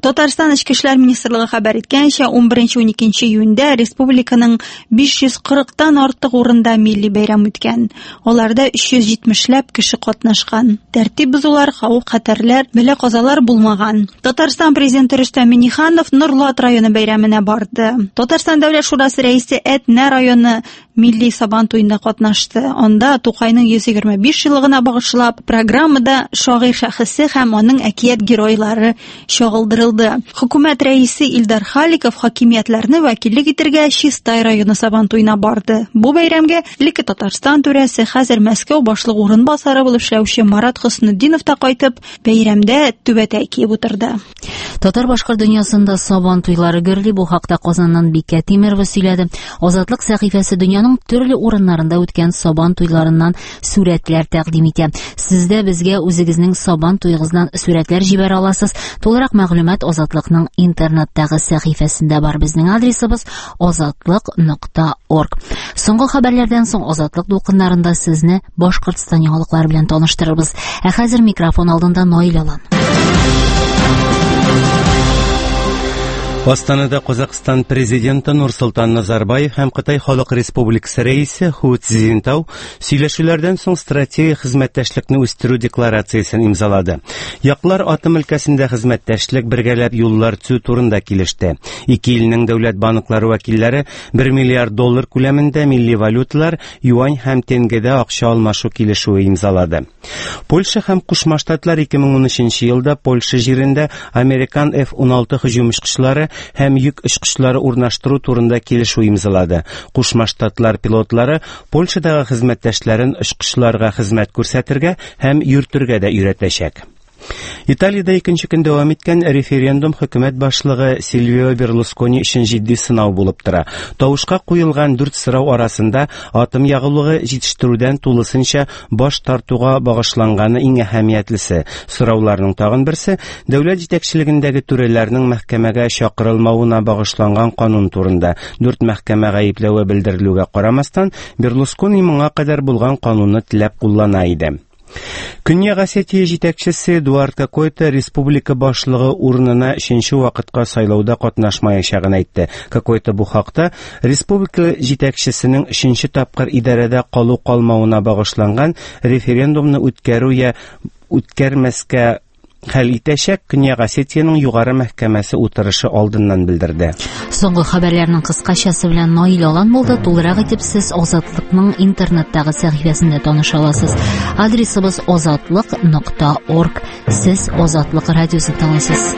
Татарстан Эчке эшләр министрлыгы хәбәр иткәнчә, унберенче-уникенче июньдә республиканың биш йөз кырыктан артык урында милли бәйрәм үткән. Аларда өч йөз җитмешләп кеше катнашкан. Тәртип бозулар, хавык-хәтерләр, бәла-казалар булмаган. Татарстан президенты Рөстәм Миңнеханов Норлат районы бәйрәменә барды. Татарстан дәүләт шурасы рәисе Әтнә районы милли сабан туенда катнашты. Анда Тукайның йөз егерме биш еллыгына багышлап программада шагыйрь шәхесе һәм аның әкият геройлары чагылдырылды. Хөкүмәт рәисе Илдар Халиков хакимиятләрне вәкиллек итәргә Чистай районы сабан туена барды. Бу бәйрәмгә элекке Татарстан түрәсе, хәзер Мәскәү башлык урынбасары булып эшләүче Марат Хөснетдинов та кайтып, бәйрәмдә түбәтәй киеп утырды. Татар-башкорт дөньясында сабан туйлары гөрли, бу хакта Казаннан Бикә Тимерова сөйләде. Азатлык сәхифәсе дөньяның төрле урыннарында үткән сабан туйларыннан сүрәтләр тәкъдим итә. Сез дә безгә үзегезнең сабан туйыгыздан сүрәтләр җибәрә аласыз. Толырак мәгълүмат Азатлыкның интернеттагы сәхифәсендә бар. Безнең адресыбыз азатлык нокта орг. Соңгы хәбәрләрдән соң Азатлык дулкыннарында сезне Башкортстан яңалыклары белән таныштырырбыз. Ә хәзер микрофон алдында Наил Алан. Астанада Казакстан президенты Нурсултан Назарбаев һәм Кытай Халык Республикасы рәисе Ху Цзиньтау сөйләшүләрдән соң стратегия хезмәттәшлекне үстерү декларациясен имзалады. Яклар атом өлкәсендә хезмәттәшлек бергәләп юллар төзү турында килеште. Ике илнең дәүләт банклары вәкилләре бер миллиард доллар күләмендә милли валюталар, юань һәм теңгәдә акча алмашу килешүе имзалады. Польша һәм Кушма Штатлар ике мең унөченче елда Польша җирендә Американ эф уналты һөҗүм очкычлары һәм йөк очкычлары урнаштыру турында килешү имзалады. Кушма Штатлар пилотлары Польшадагы хезмәттәшләрен очкычларга хезмәт күрсәтергә һәм йөртергә дә өйрәтәчәк. Италиядә икенче көн дәвам иткән референдум хөкүмәт башлыгы Сильвио Берлускони өчен җитди сынау булып тора. Тавышка куелган дүрт сорау арасында атом ягулыгы җитештерүдән тулысынча баш тартуга багышланганы иң әһәмиятлесе. Сорауларның тагын берсе дәүләт җитәкчелегендәге түрәләрнең мәхкәмәгә чакырылмавына багышланган канун турында. Дүрт мәхкәмә гаепләве белдерелүгә карамастан, Берлускони моңа кадәр булган канунны теләп куллана иде. Көньяк Осетия җитәкчесе Эдуард Какойта республика башлыгы урынына өченче вакытка сайлауда катнашмаячагын әйтте. Какойта бу хакта республика җитәкчесенең өченче тапкыр идарәдә калу калмавына багышланган референдумны үткәрү я үткәрмәскә хәл итәчәк Көньяк Осетиянең югары мәхкәмәсе утырышы алдыннан белдерде. Соңгы хәбәрләрнең кыскачасы белән Наил Алан булды. Тулырак итеп сез Азатлыкның интернеттагы сәхифәсендә таныша аласыз. Адресыбыз азатлык нокта орг. Сез Азатлык радиосын тыңлыйсыз.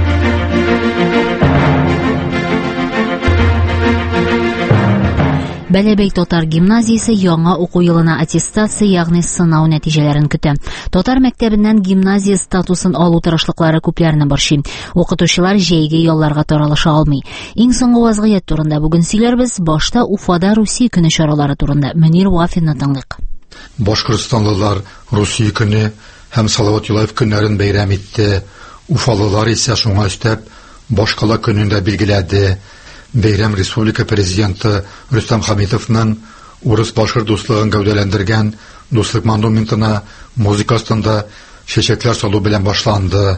Бәләбәй татар гимназиясе яңа уку елына аттестация, ягъни сынау нәтиҗәләрен көтә. Татар мәктәбеннән гимназия статусын алу тырышлыклары күпләрне борчый. Укытучылар җәйге ялларга таралыша алмый. Иң соңгы вазгыять турында бүген сөйләрбез. Башта Уфада Русия көне чаралары турында Мөнир Вафинны тыңлыйк. Башкортстанлылар Русия көне һәм Салават Юлаев көннәрен бәйрәм итте. Уфалылар исә шуңа өстәп Башкала көнен дә билгеләде. Бәйрәм республика президенты Рөстәм Хәмитовның урыс-башкорт дуслыгын гәүдәләндергән дуслык монументына музыка астында чәчәкләр салу белән башланды.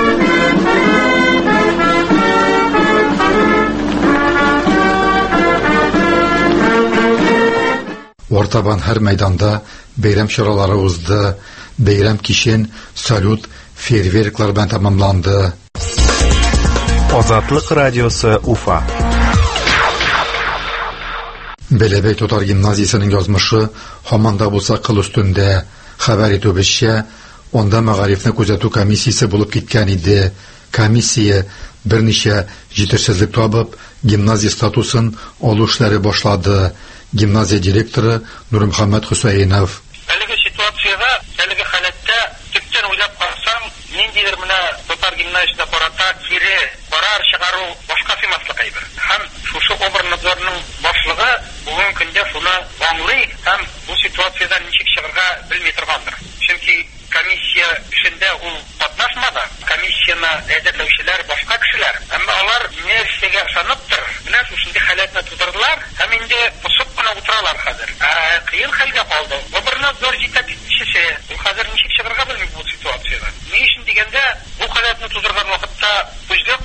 Ортабан һәр мәйданда бәйрәм чаралары узды. Бәйрәм кичен салют, фейерверклар белән тәмамланды. Азатлык радиосы Уфа. Бәләбәй татар гимназиясенең язмышы һаман да булса кыл өстендә. Хәбәр итүебезчә, онда мәгарифне күзәтү комиссиясе булып киткән иде. Комиссия берничә җитешсезлек табып, гимназия статусын алу эшләре башлады. Гимназия директоры Нурмөхәммәд Хөсәенов. Әлеге ситуациягә, әлеге халәттә төптән уйлап карасам, ниндидер менә татар гимназиясенә карата кире карар чыгару башка сыймаслык әйбер. Һәм шушы обернадзорның башлыгы бүген көндә шуны аңлый һәм бу ситуациядән ничек чыгарга белми торгандыр. Чөнки комиссия эшендә ул катнашмады. Комиссияны әзерләүчеләр башка кешеләр. Әмма алар нәрсәгә ышаныптыр. Менә шушындый халәтне тудырдылар һәм инде посып кына утыралар хәзер. Кыен хәлгә калды. Обернадзор җитәкчесе ул хәзер ничек чыгарга белми бу ситуациядән. Ни өчен дигәндә, бу халәтне тудырган вакытта үзлек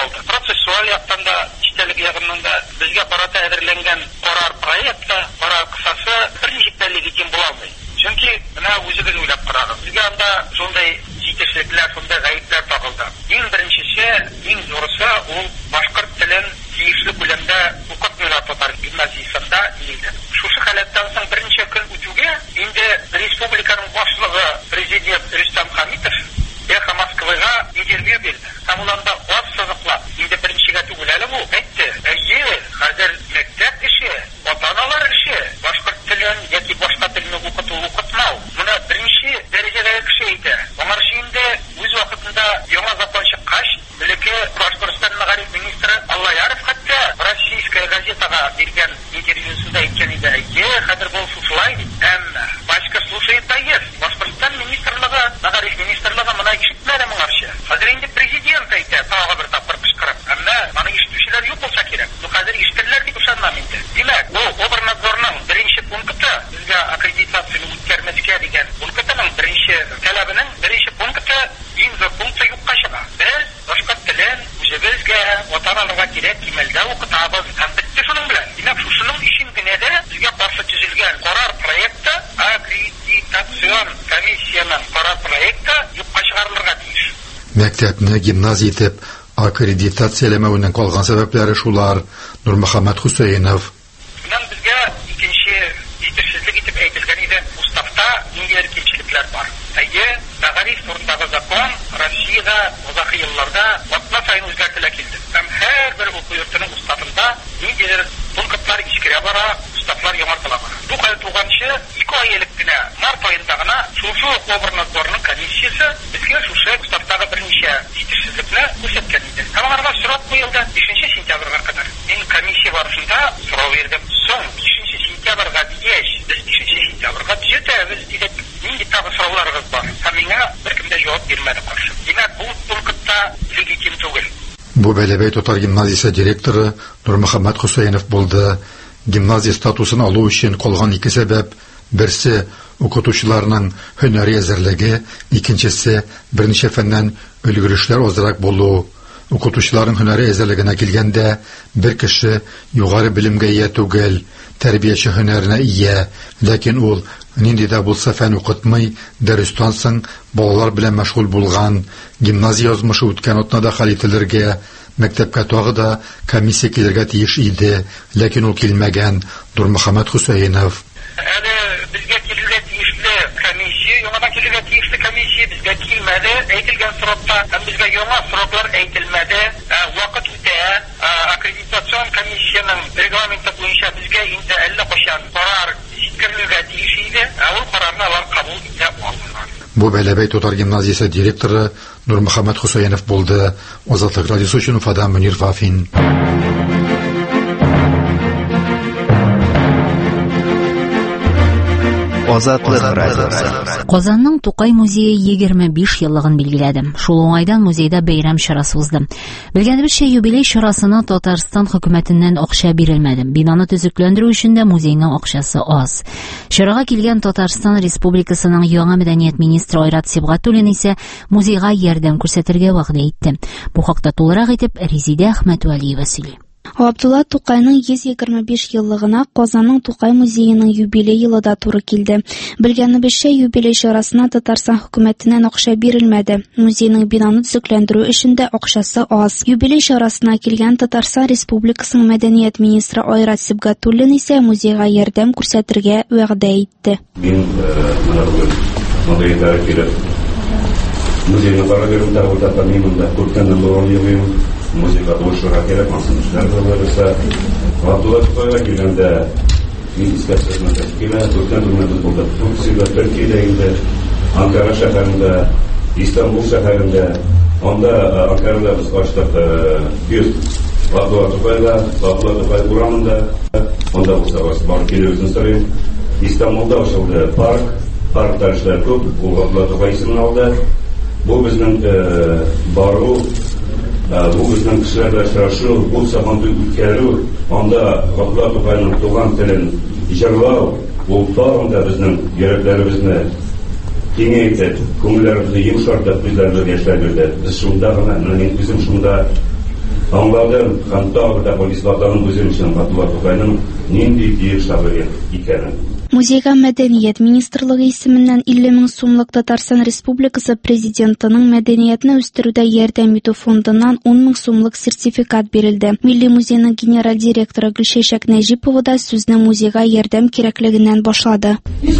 алды. Процессуаль яктан да, истәлек ягыннан да безгә карата әзерләнгән карар проекты, карар кысасы берничә дә легитим була алмый. Чөнки менә үзегез уйлап карагыз. Безгә анда шундай җитешлекләр, шундай гаепләр тагылды. Иң беренчесе, иң зурысы ул башкорт телен тиешле күләмдә укытмыйлар татар гимназиясендә диде. Шушы халаттан соң берничә көн үтүгә инде республиканың башлыгы президент Рөстәм Хәмитов Эхо Москвага интервью бирде. Һәм уларда аз сызыклап, инде беренчегә түгел әле бу әйтте. Әйе, хәзер мәктәп эше, ата-аналар эше, башкорт телен яки башка телне укыту, укытмау. Моны беренче дәрәҗәдә кеше әйтә. Аңарчы инде үз вакытында яңа закон чыккач, бәлки Башкортстан мәгариф министры Аллаяров хәтта российская газетага биргән интервьюсында әйткән иде. Әйе, хәзер бу шулай дип. Әмма башка слушает да есть. Башкортстан министрлыгы, мәгариф министрлыгы моны ишетмәде моңарчы. Хәзер инде президент әйтә, тагы бер тапкыр кычкырып. Әмма моны ишетүчеләр юк булса кирәк. Бу хәзер ишетерләр дип ышанмам инде. Димәк, бу Обернадзорның беренче пункты, безгә аккредитацияны үткәрмәскә дигән пунктының беренче талабының беренче пункты иң зур пункты юкка чыга. Без башкорт телен үзебезгә, ата-аналарга кирәк кимәлдә укытабыз. Һәм бетте шуның белән. Димәк, шушының өчен генә дә безгә каршы төзелгән карар проекты, аккредитацион комиссияның карар проекты юкка чыгарылырга тиеш. Мәктәпне гимназия итеп аккредитацияләмәүнең калган сәбәпләре шулар. Нурмөхәммәд Хусейнов. Менә безгә икенче җитешсезлек итеп әйтелгән иде. Уставта ниндидер кимчелекләр бар. Әйе, мәгариф турындагы закон Россиядә узакы елларда вакытна саен үзгәртелә килде. Һәм һәрбер уку йортының уставында ниндидер пунктлар искерә бара, уставлар яңартыла бара. Бу хәл туганчы ике ай элек кенә март аенда гына шушы Обернадзорның комиссиясе безгә шушы уставтагы берничә җитешсезлекне күрсәткән иде. Һәм аларга сорап куелды бишенче сентябрьгә кадәр. Мин комиссия барышында сорау бирдем. Соң бишенче сентябрьгә дигәч, без бишенче сентябрьгә төзәтәбез дидек. Нинди тагы сорауларыгыз бар? Һәм миңа беркем дә җавап бирмәде каршы. Димәк, бу пунктта легитим түгел. Бу Бәләбәй татар гимназиясе директоры Нурмөхәммәд Хусейнов булды. Гимназия статусын алу өчен калган ике сәбәп: берсе укытучыларның һөнәри әзерлеге, икенчесе берничә фәннән өлгерешләр азрак булу. Укытучыларның һөнәри әзерлегенә килгәндә, бер кеше югары белемгә ия түгел, тәрбияче һөнәренә ия, ләкин ул нинди дә булса фән укытмый, дәрестән соң балалар белән мәшгуль булган, гимназия язмышы үткән атнада хәл ителергә, мәктәпкә тагы да комиссия килергә тиеш иде, ләкин ул килмәгән. Нурмөхәммәд Хусейнов. Әле безгә килергә тиешле комиссия, яңадан килергә тиешле комиссия безгә килмәде, әйтелгән срокта, һәм безгә яңа сроклар әйтелмәде. Вакыт үтә, аккредитацион комиссияның регламенты буенча безгә инде әллә качан карар җиткерелергә тиеш иде, ул карарны алар кабул итә алмыйлар. Бу Бәләбәй татар гимназиясе директоры Нурмөхәммәд Хусейнов булды. Азатлык радиосы өчен Уфадан Мөнир Вафин. Азатлык радиосы. Казанның Тукай музее егерме биш еллыгын билгеләде. Шул уңайдан музейда бәйрәм чарасы узды. Белгәнебезчә, юбилей чарасына Татарстан хөкүмәтеннән акча бирелмәде. Бинаны төзекләндерү өчен дә музейның акчасы аз. Чарага килгән Татарстан Республикасының яңа мәдәният министры Айрат Сибгатуллин исә музейга ярдәм күрсәтергә вәгъдә итте. Бу хакта тулырак итеп Резидә Әхмәтвәлиева сөйли. Габдулла Тукайның йөз егерме биш еллыгына Казанның Тукай музееның юбилей елы да туры килде. Белгәнебезчә, юбилей чарасына Татарстан хөкүмәтеннән акча бирелмәде. Музейның бинаны төзекләндерү өчен дә акчасы аз. Юбилей чарасына килгән Татарстан Республикасының мәдәният министры Айрат Сибгатуллин исә музейга ярдәм күрсәтергә вәгъдә итте. Мин музейга килеп, музейны барып та урта мимында күптән булган музейга булышырга кирәк, мансынчылар булырса, Габдулла Тукайга килгәндә мин искәсезне тәшкил итә, күптән булмады булды. Турциядә, Төркиядә инде, Анкара шәһәрендә, Истанбул шәһәрендә, анда Анкарада без ачтык бюст Габдулла Тукайга, Габдулла Тукай урамында, анда булса бар килүзен сорыйм. Истанбулда ошолда парк, паркта эшләр күп, ул Габдулла Тукай исемен алды. Бу безнең бару, бу безнең кешеләргә очрашу, бу сабанты үткәрү, анда Габдулла Тукайның туган телен җырлау, ул тагында безнең йөрәкләребезне киңәйтеп, күңелләребезне йомшартып, безләргә яшьләр бирде. Без шунда гына, мин үзем шунда Аңладым һәм тағы да полислатаның үзем өчен Габдулла Тукайның нинди биек шагыйрь икәнен. Музейга Мәдәният министрлыгы исеменнән илле мең сумлык Татарстан Республикасы президентының мәдәниятне үстерүдә ярдәм итү фондыннан ун мең сумлык сертификат бирелде. Милли музейның генераль директоры Гөлчәчәк Нәҗипова да сүзне музейга ярдәм кирәклегеннән башлады.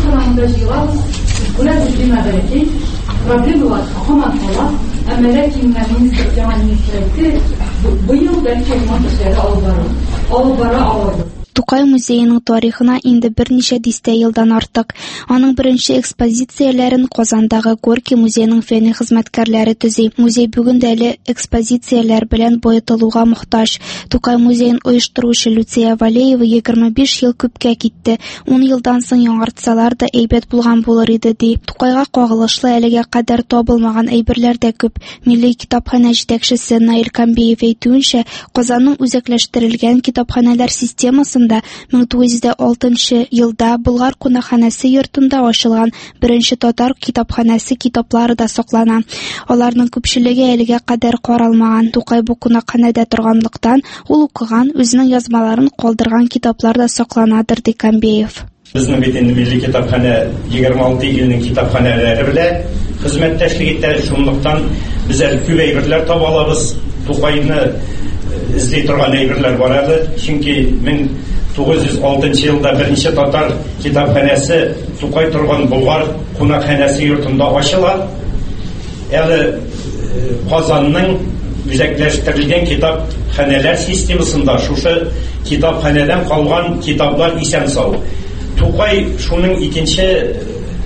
Тукай музейының тарихына инде берничә дистә елдан артык. Аның беренче экспозицияләрен Казандагы Горький музейының фәнни хезмәткәрләре төзи. Музей бүген дә әле экспозицияләр белән боетылуга мохтаҗ. Тукай музейын оештыручы Люция Валеева егерме биш ел күпкә китте. ун елдан соң яңартсалар да әйбәт булган булыр иде ди. Тукайга кагылышлы әлегә кадәр табылмаган әйберләр дә күп. Милли китапханә җитәкчесе Наил Камбиев әйтүенчә, Казанның үзәкләштерелгән китапханәләр системасын мең тугыз йөз алтынчы елда Болгар кунакханәсе йортында ачылган беренче татар китапханәсе китаплары да саклана. Аларның күпчелеге әлегә кадәр каралмаган. Тукай бу кунакханәдә торганлыктан ул укыган, үзенең язмаларын калдырган китаплар да сакланадыр ди Камбиев. Безнең бит инде милли китапханә егерме алты илнең китапханәләре белән хезмәттәшлек итә, шунлыктан без әле күп әйберләр таба алабыз. Тукайны эзли торган әйберләр бар әле, чөнки мең тугыз йөз алтынчы елда беренче татар китапханәсе Тукай торган Болгар кунакханәсе йортында ачыла. Әле Казанның үзәкләштерелгән китапханәләр системасында шушы китапханәдән калган китаплар исән сау. Тукай шуның икенче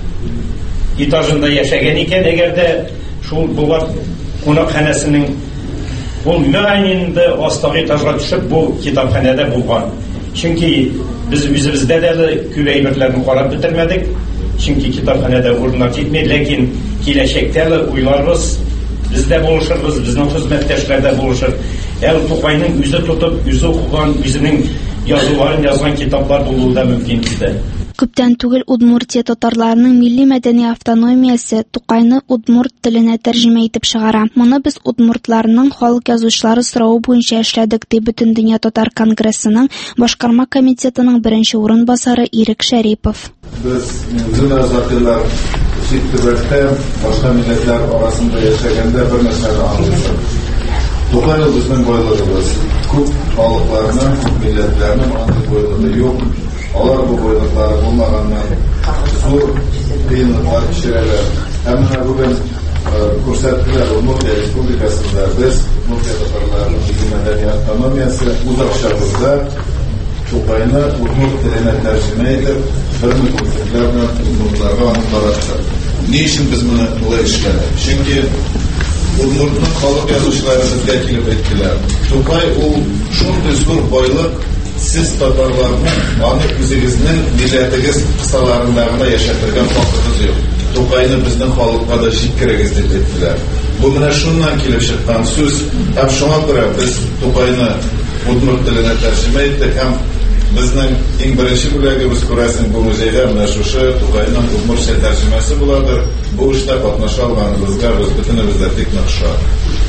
этажында яшәгән икән, әгәр дә шул Болгар кунакханәсенең ул мәгънәсендә астагы этажга төшеп бу китапханәдә булган. Чөнки без үзебездә дә күп әйберләрне карап бетермәдек. Чөнки китапханәдә урыннар җитми, ләкин киләчәктә уйларбыз, бездә булышырбыз, безнең хезмәттәшләр дә булышыр. Әл Тукайның үзе тотып, үзе укыган, үзенең язуларын язган китаплар булуы да мөмкин иде. Күптән түгел Удмуртия татарларының милли мәдәни автономиясе Тукайны удмурт теленә тәрҗемә итеп чыгара. Моны без удмуртларның халык язучылары соравы буенча эшләдек ди Бөтендөнья татар конгрессының башкарма комитетының беренче урынбасары Ирек Шәрипов. Без үзенә закыйлар җиттебәктә башка милләтләр арасында яшәгәндә бер нәрсәне аңлыйбыз. Тукай безнең байлыгыбыз. Күп халыкларның, милләтләрнең андый байлыгы юк. Алар бу байлыклары булмаганнан зур кыенлыклар кичерәләр. Әмма бүген күрсәтүләр Удмуртия Республикасында без Удмуртия татарларының милли мәдәни автономиясе узак чагында Тукайны удмурт теленә тәрҗемә итеп, бер мең күрсәтүләрне удмуртларга таратты. Ни өчен без моны булай эшләдек? Чөнки удмуртның халык язучылары безгә килеп әйттеләр. Тукай ул шундый зур байлык, сез татарларның аны үзегезнең милләтегез кысаларында гына яшәтергән хакыгыз юк. Тукайны безнең халыкка да җиткерегез дип әйттеләр. Бу менә шуннан килеп чыккан сүз. Һәм шуңа күрә без Тукайны удмурт теленә тәрҗемә иттек һәм безнең иң беренче бүләгебез күрәсең бу музейда менә шушы Тукайның удмуртча тәрҗемәсе буладыр. Бу эштә катнаша алганыбызга без бөтенебез дә бик нык шат.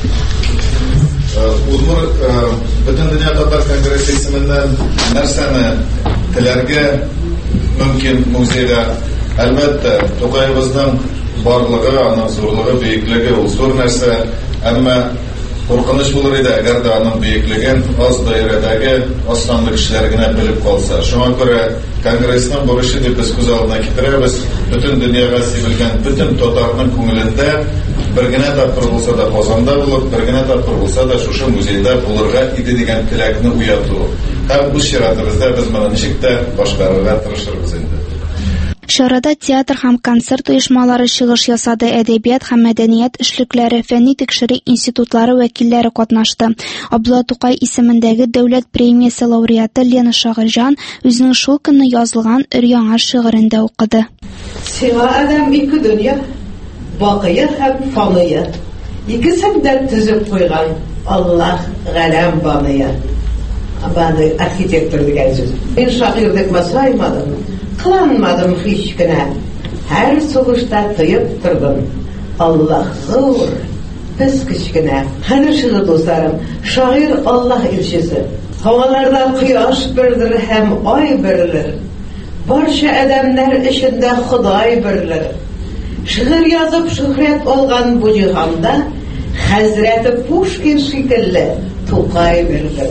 Удмурт Бөтендөнья татар конгрессы исеменнән нәрсәне теләргә мөмкин музейда? Әлбәттә, Тукайыбызның барлыгы, аның зурлыгы, бөеклеге ул зур нәрсә, әмма куркыныч булыр иде, әгәр дә аның бөеклеген аз даирәдәге аз санлы кешеләр генә белеп калса. Шуңа күрә конгрессның бурычы дип без күз алдына китерәбез. Бөтен дөньяга сибелгән бөтен татарның күңелендә бер генә тапкыр булса да Казанда булып, бер генә тапкыр булса да шушы музейда булырга иде дигән теләкне уяту. Һәм бу чиратыбызда без моны ничек тә башкарырга тырышырбыз инде. Шарада театр һәм концерт оешмалары чыгыш ясады, әдәбият һәм мәдәният эшлекләре, фәнни тикшерү институтлары вәкилләре катнашты. Абдулла Тукай исемендәге дәүләт премиясе лауреаты Лена Шагырҗан үзенең шул көнне язылган өр-яңа шигырен дә укыды. Сиңа адам ике дөнья, бакыя һәм фаная. Икесен дә төзеп куйган Аллаһ галәм баныя. Баны архитектор дигән сүз. Мин шагыйрь дип масаймадым. Кыланмадым һич кенә. Һәр сугышта тыеп тордым. Аллаһ зур, Biz kişkine. Hadi şığı dostlarım, şair Allah ilçisi. Havalarda kıyaş biridir hem ay biridir. Barşa adamlar işinde Xuday biridir. Şiir yazıp şöhret olgan bu cihanda Hazreti Pushkin şekilli Tuqay biridir.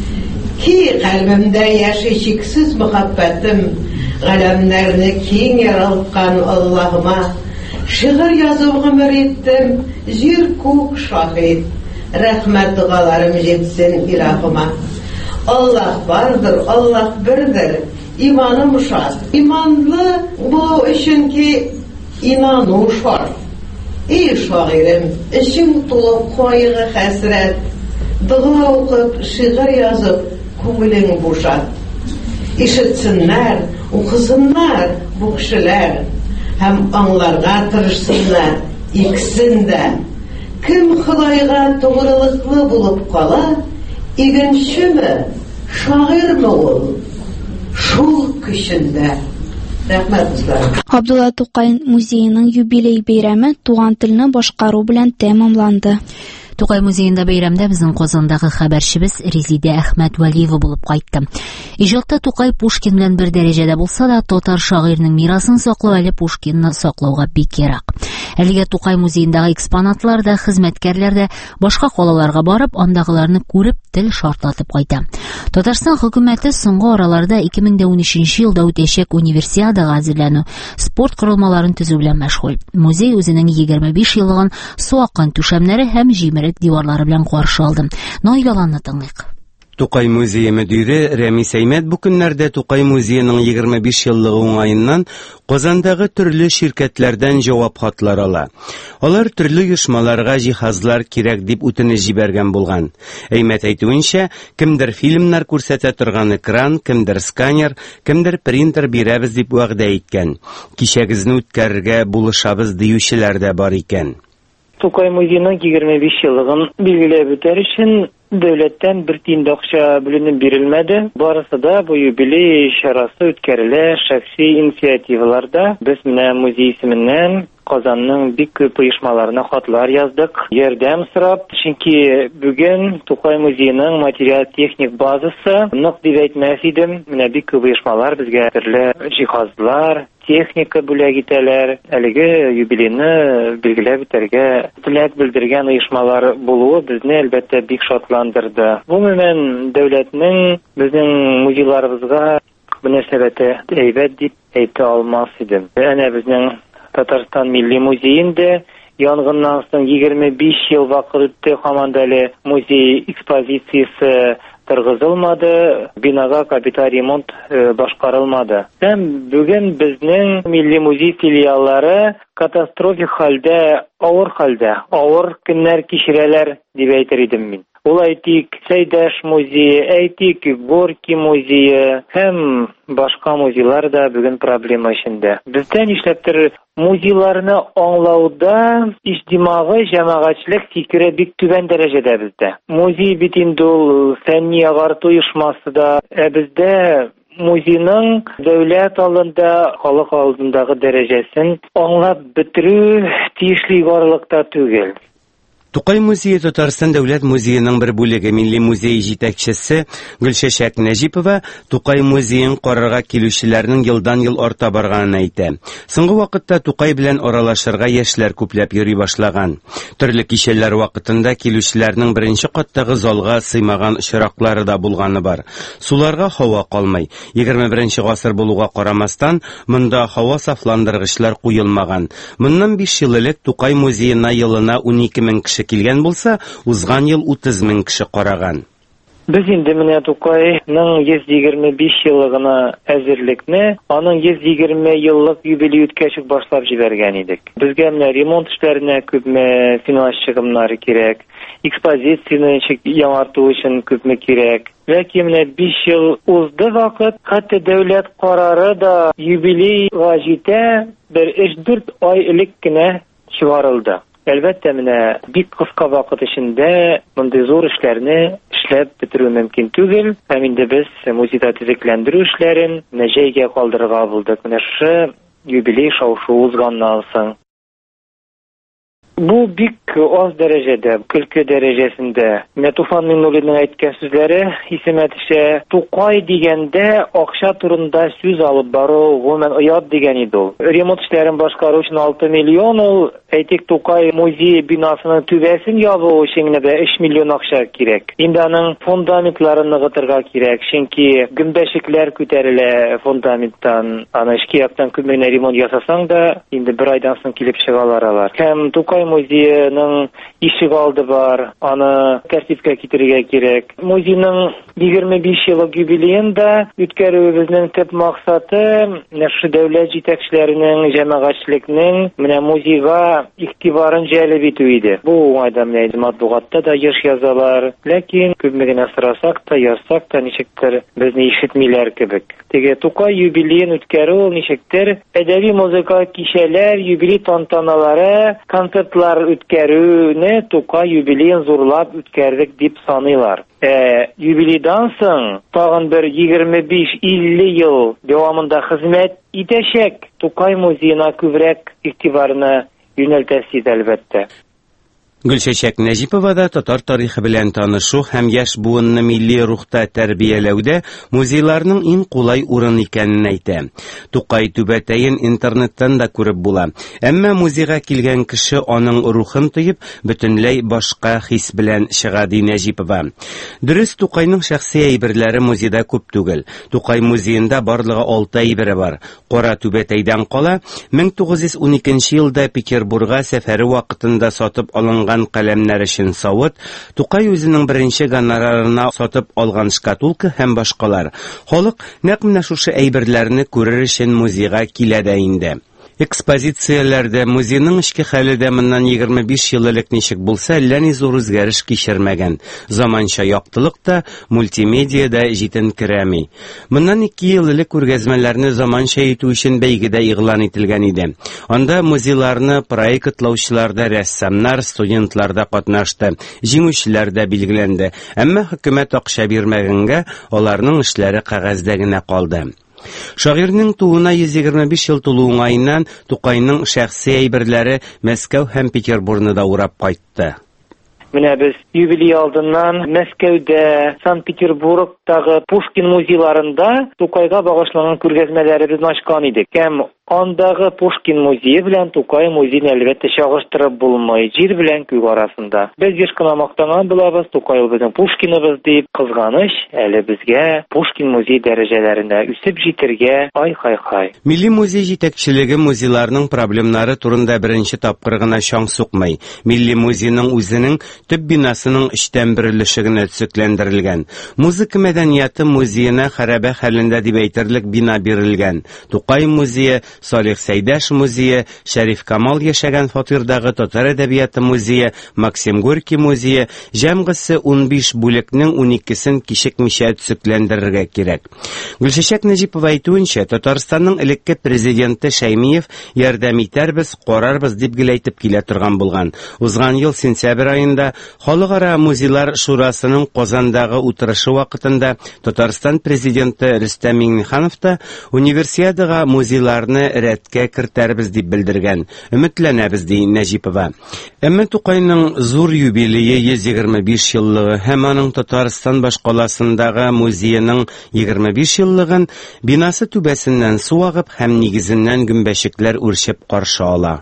Ki kalbimde yaşayışıksız muhabbetim Galemlerini keng yaraltkan Allah'ıma Şiir yazıp ömür ettim Zir kuk şahit Rahmet dualarım jetsin ilahıma Allah vardır, Allah birdir İmanım şart İmanlı bu işin ki inanı şart Ey şairim işin tulup koyuğu hasret Dua okup şiir yazıp Kumulin boşat İşitsinler, okusunlar bu kişiler Hem anlarga tırışsınlar ikisinde Kim Xudayga doğrılıklı bulup kala İginçi mi, şair mi ol Şul kişinde Rahmet bizler. Abdullah Тукай музейінің юбилей бәйрәме туган телне башкару белән тәмамланды. Тукай музейында бәйрәмдә безнең Казандагы хәбәрчебез Резидә Әхмәт Вәлиева булып кайтты. Иҗатта Тукай Пушкин белән бер дәрәҗәдә булса да, татар шагыйрьнең мирасын саклау әле Пушкинны саклауга бик ерак. Әлегә Тукай музейындагы экспонатлар да, хезмәткәрләр дә башка калаларга барып, андагыларны күреп, тел шартлатып кайта. Татарстан хөкүмәте соңгы араларда ике мең унөченче елда үтәчәк универсиадага әзерләнү, спорт корылмаларын төзү белән мәшгуль. Музей үзенең егерме биш еллыгын су аккан түшәмнәре һәм җимерек диварлары белән каршы алды. Наилаланны тыңлыйк. Тукай музее мөдире Рәмис Әймәт бу көннәрдә Тукай музееның егерме биш еллыгы уңаеннан Казандагы төрле ширкәтләрдән җавап хатлар ала. Алар төрле оешмаларга җиһазлар кирәк дип үтенеч җибәргән булган. Әймәт әйтүенчә, кемдер фильмнар күрсәтә торган экран, кемдер сканер, кемдер принтер бирәбез дип вәгъдә иткән. Кичәгезне үткәрергә булышабыз диючеләр дә бар икән. Тукай музееның егерме биш еллыгын билгеләп үтәр өчен дәүләттән бер тиен дә акча бүленеп бирелмәде. Барысы да бу юбилей чарасы үткәрелә шәхси инициативаларда. Без менә музей исеменнән Казанның бик күп оешмаларына хатлар яздык. Ярдәм сорап, чөнки бүген Тукай музееның материал-техник базасы нык дип әйтмәс идем. Менә бик күп оешмалар безгә төрле җиһазлар, техника бүләк итәләр. Әлеге юбилейны билгеләп үтәргә теләк белдергән оешмалар булуы безне әлбәттә бик шатландырды. Гомумән дәүләтнең безнең музейларыбызга мөнәсәбәте әйбәт дип әйтә алмас идем. Әнә безнең Татарстан Милли музейында янгыннан соң егерме биш ел вакыт үтте, һаман әле музей экспозициясе торгызылмады, бинага капиталь ремонт э, башкарылмады. Һәм бүген безнең Милли музей филиаллары катастрофик хәлдә, авыр хәлдә, авыр көннәр кичерәләр дип әйтер идем мин. Ул әйтик, Сәйдәш музее, әйтик, Горький музее һәм башка музейлар да бүген проблема эчендә. Бездә нишләптер музейларны аңлауда иҗтимагый җәмәгатьчелек фикере бик түбән дәрәҗәдә бездә. Музей бит инде ул фәнни агарту оешмасы да, ә бездә музейның дәүләт алдында, халык алдындагы дәрәҗәсен аңлап бетерү тиешле барлыкта түгел. Тукай музее Татарстан дәүләт музееның бер бүлеге милли музей җитәкчесе Гөлшәшәк Нәҗипова Тукай музеен карарга килүчеләрнең елдан-ел арта барганын әйтә. Соңгы вакытта Тукай белән аралашырга яшьләр күпләп йөри башлаган. Төрле кичәләр вакытында килүчеләрнең беренче каттагы залга сыймаган очраклары да булганы бар. Суларга һава калмый. егерме беренче гасыр булуга карамастан, монда һава сафландыргычлар куелмаган. Моннан биш ел элек Тукай музеена елына унике мең кеше килгән булса, узган ел утыз мең кеше караган. Без инде менә Тукайның йөз егерме биш еллыгына әзерлекне, аның йөз егерме еллык юбилей үткәч башлап җибәргән идек. Безгә менә ремонт эшләренә күпме финанс чыгымнары кирәк, экспозицияне яңарту өчен күпме кирәк. Ләкин менә биш ел узды вакыт, хәтта дәүләт карары да юбилейга җитә, бер өч-дүрт ай элек кенә чыгарылды. Әлбәттә, менә бик кыска вакыт эчендә мондый зур эшләрне эшләп бетерү мөмкин түгел. Һәм инде без музейда төзекләндерү эшләрен нәҗәйгә калдырырга булдык. Менә шу юбилей шау-шу узганнан соң. Бу бик аз дәрәҗәдә, көлке дәрәҗәсендә. Менә Туфан Миңнуллинның әйткән сүзләре исемә төшә. Тукай дигәндә акча турында сүз алып бару гомумән оят дигән иде ул. Ремонт эшләрен башкару өчен алты миллион, ул әйтик Тукай музей бинасының түбәсен ябу өчен дә өч миллион акча кирәк. Инде аның фундаментларын ныгытырга кирәк, чөнки гөмбәшекләр күтәрелә фундаменттан. Аны эчке яктан күпмегә ремонт ясасаң да, инде бер айдан соң килеп чыгалар алар. Һәм Тукай музейының ишек алды бар, аны тәртипкә китерергә кирәк. Музейның егерме биш еллык юбилеенда үткәрүебезнең төп максаты нәшр дәүләт җитәкчеләренең, җәмәгатьчелекнең менә музейга игътибарын җәлеп итү иде. Бу уңайда менә матбугатта да еш язалар, ләкин күпмегенә сорасак та, язсак та ничектер безне ишетмиләр кебек. Теге Тукай юбилеен үткәрү ничектер әдәби музыка кичәләр, юбилей тантаналары, концертлар үткәрүне Тукай юбилеен зурлап үткәрдек дип саныйлар. Ә юбилейдан соң тагын бер егерме биш илле ел дәвамында хезмәт итәчәк Тукай музеена күбрәк игътибарны юнәлтәсе әлбәттә. Гөлчәчәк Нәҗипова да татар тарихы белән танышу һәм яшь буынны милли рухта тәрбияләүдә музейларның иң кулай урын икәнен әйтә. Тукай түбәтәен интернеттан да күреп була. Әмма музейга килгән кеше аның рухын тоеп, бөтенләй башка хис белән чыга ди Нәҗипова. Дөрес, Тукайның шәхси әйберләре музейда күп түгел. Тукай музеенда барлыгы алты әйбере бар. Кара түбәтәйдән кала мең тугыз йөз ун икенче елда Петербурга сәфәре вакытында сатып алынган каләмнәр өчен савыт, Тукай үзенең беренче гонорарына сатып алган шкатулка һәм башкалар. Халык нәкъ менә шушы әйберләрне күрер өчен музейга килә дә инде. Экспозицияләрдә музейның эчке хәле дә моннан егерме биш ел элек ничек булса, әллә ни зур үзгәреш кичермәгән. Заманча яктылык та, мультимедиа да җитенкерәми. Моннан ике ел элек күргәзмәләрне заманча итү өчен бәйгедә игълан ителгән иде. Анда музейларны проектлаучылар да, рәссамнар, студентлар да катнашты. Җиңүчеләр дә билгеләнде. Әмма хөкүмәт акча бирмәгәнгә, аларның эшләре кәгазьдә генә калды. Шагыйрьнең туына йөз егерме биш ел тулу уңаеннан Тукайның шәхси әйберләре Мәскәү һәм Петербургны да урап кайтты. Менә без юбилей алдыннан Мәскәүдә, Санкт-Петербургтагы Пушкин музейларында Тукайга багышланган күргәзмәләребезне ачкан идек. Һәм андагы Пушкин музее белән Тукай музеен әлбәттә чагыштырып булмый, җир белән күк арасында. Без еш кына мактанган булабыз, Тукай безнең Пушкиныбыз дип, кызганыч, әле безгә Пушкин музей дәрәҗәләренә үсеп җитәргә ай-хай-хай. Милли музей җитәкчелеге музейларның проблемнары турында беренче тапкыр гына чаң сукмый. Милли музейның үзенең төп бинасының эчтән берилеше генә төзекләндерелгән. Музыка мәдәнияты музеена хәрабә хәлендә дип әйтерлек бина бирелгән. Тукай музее, Салих Сәйдәш музее, Шәриф Камал яшәгән фатирдагы татар әдәбияты музее, Максим Горький музее, җәмгысе ун биш бүлекнең уникесен кичекмичә төзекләндерергә кирәк. Гөлчәчәк Нәҗипова әйтүенчә, Татарстанның элекке президенты Шәймиев ярдәм итәрбез, карарбыз дип геләйтеп килә торган булган. Узган ел сентябрь айында Халыкара музейлар шурасының Казандагы утырышы вакытында Татарстан президенты Рөстәм Миңнеханов та универсиадага музейларны рәткә кертәрбез дип белдергән. Өметләнәбез ди Нәҗипова. Әмма Тукайның зур юбилее йөз егерме биш еллыгы һәм аның Татарстан башкаласындагы музееның егерме биш еллыгын бинасы түбәсеннән су агып һәм нигезеннән гөмбәшекләр үрчеп каршы ала.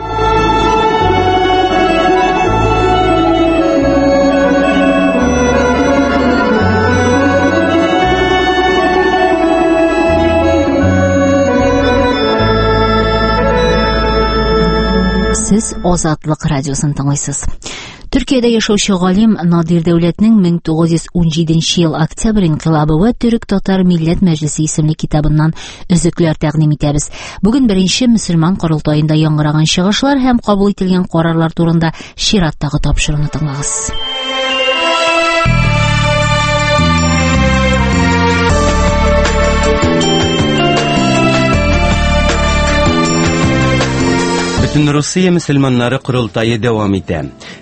Сез Азатлык радиосын тыңлыйсыз. Төркиядә яшәүче галим Надир Дәүләтнең мең тугыз йөз ун җиденче ел октябрь инкыйлабы ва Төрек-Татар милләт мәҗлесе исемле китабыннан өзекләр тәкъдим итәбез. Бүген беренче мөселман корылтаенда яңгыраган чыгышлар һәм кабул ителгән карарлар турында чираттагы тапшыруны тыңлагыз. Бөтен Россия мөселманнары корылтайы дәвам итә.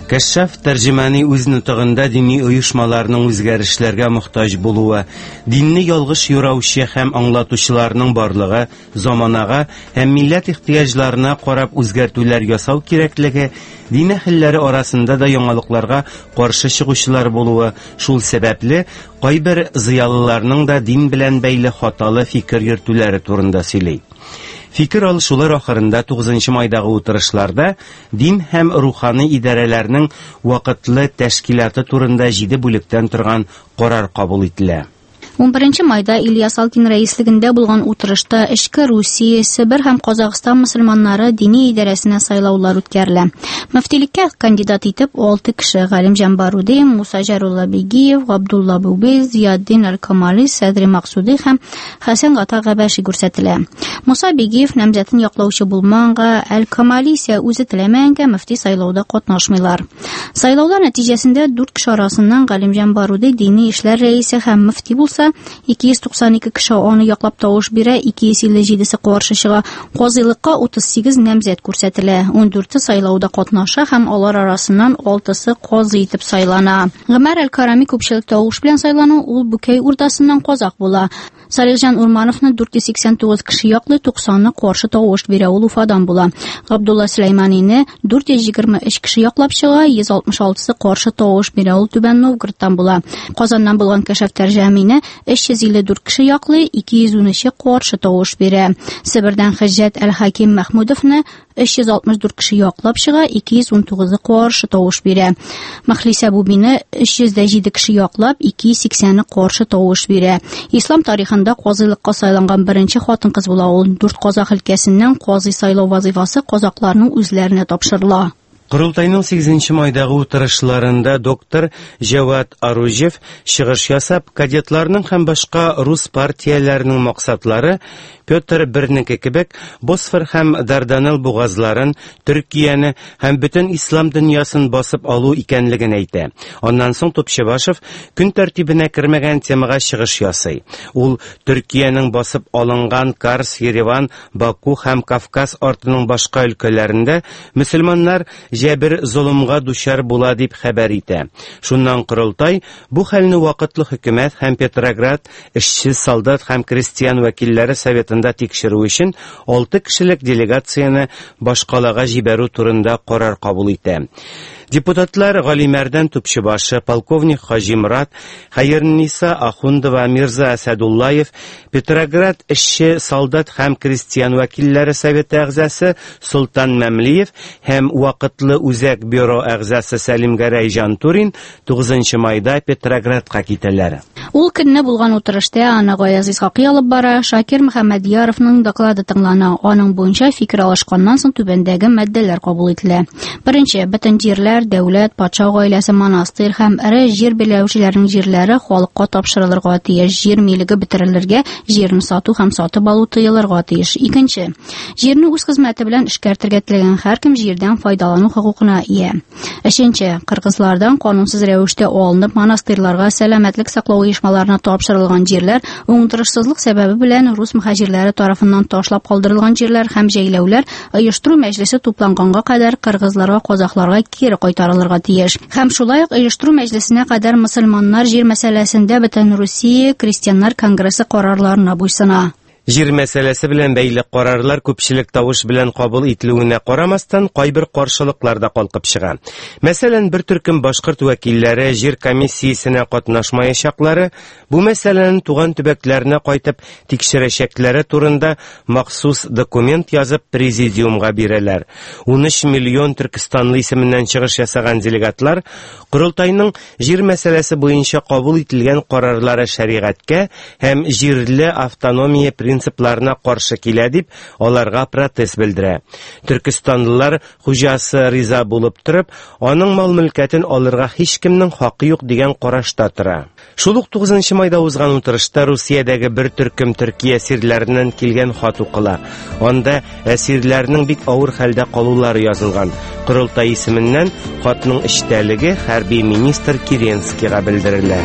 Кәшшаф тәрҗемәни үз нутыгында дини оешмаларның үзгәрешләргә мохтаҗ булуы, динне ялгыш юраучы һәм аңлатучыларның барлыгы, заманага һәм милләт ихтыяҗларына карап үзгәртүләр ясау кирәклеге, дин әһелләре арасында да яңалыкларга каршы чыгучылар булуы, шул сәбәпле кайбер зыялыларның да дин белән бәйле хаталы фикер йөртүләре турында сөйли. Фикер алышулар ахырында тугызынчы майдагы утырышларда дин һәм рухани идарәләрнең вакытлы тәшкилаты турында җиде бүлектән торган карар кабул ителә. он беренче майда Ильяс Алкин рәислегендә булган утырышта Эчке Русия, Себер һәм Казакстан мөселманнары дини идарәсенә сайлаулар үткәрелә. Мөфтилеккә кандидат итеп алты кеше: Галимҗан Баруди, Муса Җарулла Бигиев, Габдулла Бубей, Зияддин Аль-Камали, Садри Максуди һәм Хәсән Гата Габаши күрсәтелә. Муса Бигиев намзәтен яклаучы булмаганга, Аль-Камали исә үзе теләмәгәнгә мөфти сайлауда катнашмыйлар. Сайлаулар нәтиҗәсендә дүрт кеше арасыннан Галимҗан Баруди дини эшләр рәисе һәм мөфти булса, ике йөз туксан ике кеше аны яклап тавыш бирә, ике йөз илле җиде каршы чыга. Казыйлыкка утыз сигез намзәт күрсәтелә. он дүрте сайлауда катнаша һәм алар арасыннан алтысы казый итеп сайлана. Гомәр Әл-Карами күпчелек тавыш белән сайлану, ул Бүкәй уртасыннан казак була. Салихҗан Урмановны дүрт йөз сиксән тугыз кеше яклый, туксаны каршы тавыш бирә, ул Уфадан була. Габдулла Сөләйманине дүрт йөз егерме өч кеше яклап чыга, йөз алтмыш алтысы каршы тавыш бирә, ул Түбән Новгородтан була. Казаннан булган Кәшәф Тәрҗәмине өч йөз илле дүрт кеше яклый, ике йөз ун өч каршы тавыш бирә. Себердән Хәҗҗәт Әл-Хаким Мәхмүдовны өч йөз алтмыш дүрт кеше яклап чыга, ике йөз ун тугызы каршы тавыш бирә. Мәхлисә Бубине өч йөз җиде кеше яклап, ике йөз сиксәне каршы тавыш бирә. Ислам тарихында казыйлыкка сайланган беренче хатын-кыз була, ул дүрт Казак өлкәсеннән казый сайлау вазифасы казакларның үзләренә тапшырыла. Курултайның сигезенче майдагы утырышларында доктор Җавад Аружев чыгыш ясап, кадетларның һәм башка рус партияләренең максатлары Петр Бернеке кебек Босфор һәм Дарданелл бугазларын, Төркияне һәм бөтен ислам дөньясын басып алу икәнлеген әйтә. Аннан соң Топчыбашев көн тәртибенә кермәгән темага чыгыш ясый. Ул Төркиянең басып алынган Карс, Ереван, Баку һәм Кавказ артының башка өлкәләрендә мөселманнар җәбер золымга дучар була дип хәбәр итә. Шуннан Курултай бу хәлне вакытлы хөкүмәт һәм Петроград эшче, солдат һәм крестьян вәкилләре советында тикшерү өчен алты кешелек делегацияне башкалага җибәрү турында карар кабул итә. Депутатлар Галимәрдән Тупчыбашы, полковник Хаҗимрат, Хәерниса Ахундова, Мирза Асадуллаев, Петроград эшче, солдат һәм крестьян вәкилләре советы әгъзасы Султан Мәмлиев һәм вакытлы үзәк бюро әгъзасы Сәлим Гәрәй Жантурин тугызынчы майда Петроградка китәләр. Ул көнне булган утырышта аны Гаяз Исхакый алып бара, Шакир Мөхәммәдияровның доклады тыңлана. Аның буенча фикер алышканнан соң түбәндәге маддәләр кабул ителә. Беренче, бөтен җирләр, дәүләт, патша гаиләсе, монастырь һәм эре җир биләүчеләрнең җирләре халыкка тапшырылырга тиеш, җир милеге бетерелергә, җирне сату һәм сатып алу тыелырга тиеш. Икенче, җирне үз хезмәте белән эшкәртергә теләгән һәркем җирдән файдалану хокукына ия. Өченче, кыргызлардан канунсыз рәвештә алынып монастырьларга, сәламәтлек саклау оешмаларына тапшырылган җирләр, уңдырышсызлык сәбәбе белән рус мөхаҗирләре тарафыннан ташлап калдырылган җирләр һәм җәйләүләр оештыру мәҗлесе тупланганга кадәр кыргызларга, казакларга кире кайтарылырга тиеш. Һәм шулай ук оештыру мәҗлесенә кадәр мөселманнар җир мәсьәләсендә Бөтен Русия крестьяннар конгрессы карарларына буйсына. Җир мәсьәләсе белән бәйле карарлар күпчелек тавыш белән кабул ителүенә карамастан кайбер каршылыклар да калкып чыга. Мәсәлән, бер төркем башкорт вәкилләре җир комиссиясенә катнашмаячаклары, бу мәсьәләне туган төбәкләренә кайтып тикшерәчәкләре турында махсус документ язып президиумга бирәләр. ун өч миллион Төркстанлы исеменнән чыгыш ясаган делегатлар Курултайның җир мәсьәләсе буенча кабул ителгән карарлары шәригатькә һәм җирле автономия принципларына каршы килә дип, аларга протест белдерә. Төркстанлылар хуҗасы риза булып торып, аның мал-мөлкәтен алырга һич кемнең хакы юк дигән карашта тора. Шул ук тугызынчы майда узган утырышта Русиядәге бер төркем Төркия әсирләреннән килгән хат укыла. Анда әсирләрнең бик авыр хәлдә калулары язылган. Курултай исеменнән хатның эчтәлеге хәрби министр Керенскийга белдерелә.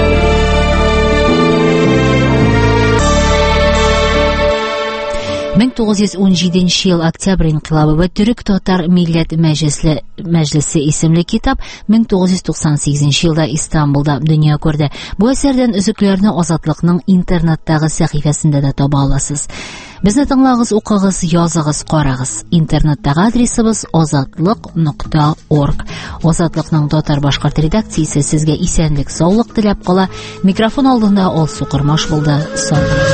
мең тогуз йөз ун җиденче ел Октябрь инкыйлабы ва Төрек татар милләт мәҗлесе мәҗлесе исемле китап мең тугыз йөз туксан сигезенче елда Истанбулда дөнья күрде. Бу әсәрдән өзекләрне Азатлыкның интернеттагы сәхифәсендә дә таба аласыз. Безне тыңлагыз, укыгыз, языгыз, карагыз. Интернеттагы адресыбыз азатлык нокта орг. Азатлыкның татар-башкорт редакциясе сезгә исәнлек, саулык теләп кала. Микрофон алдында Алсу Кырмаш булды. Сау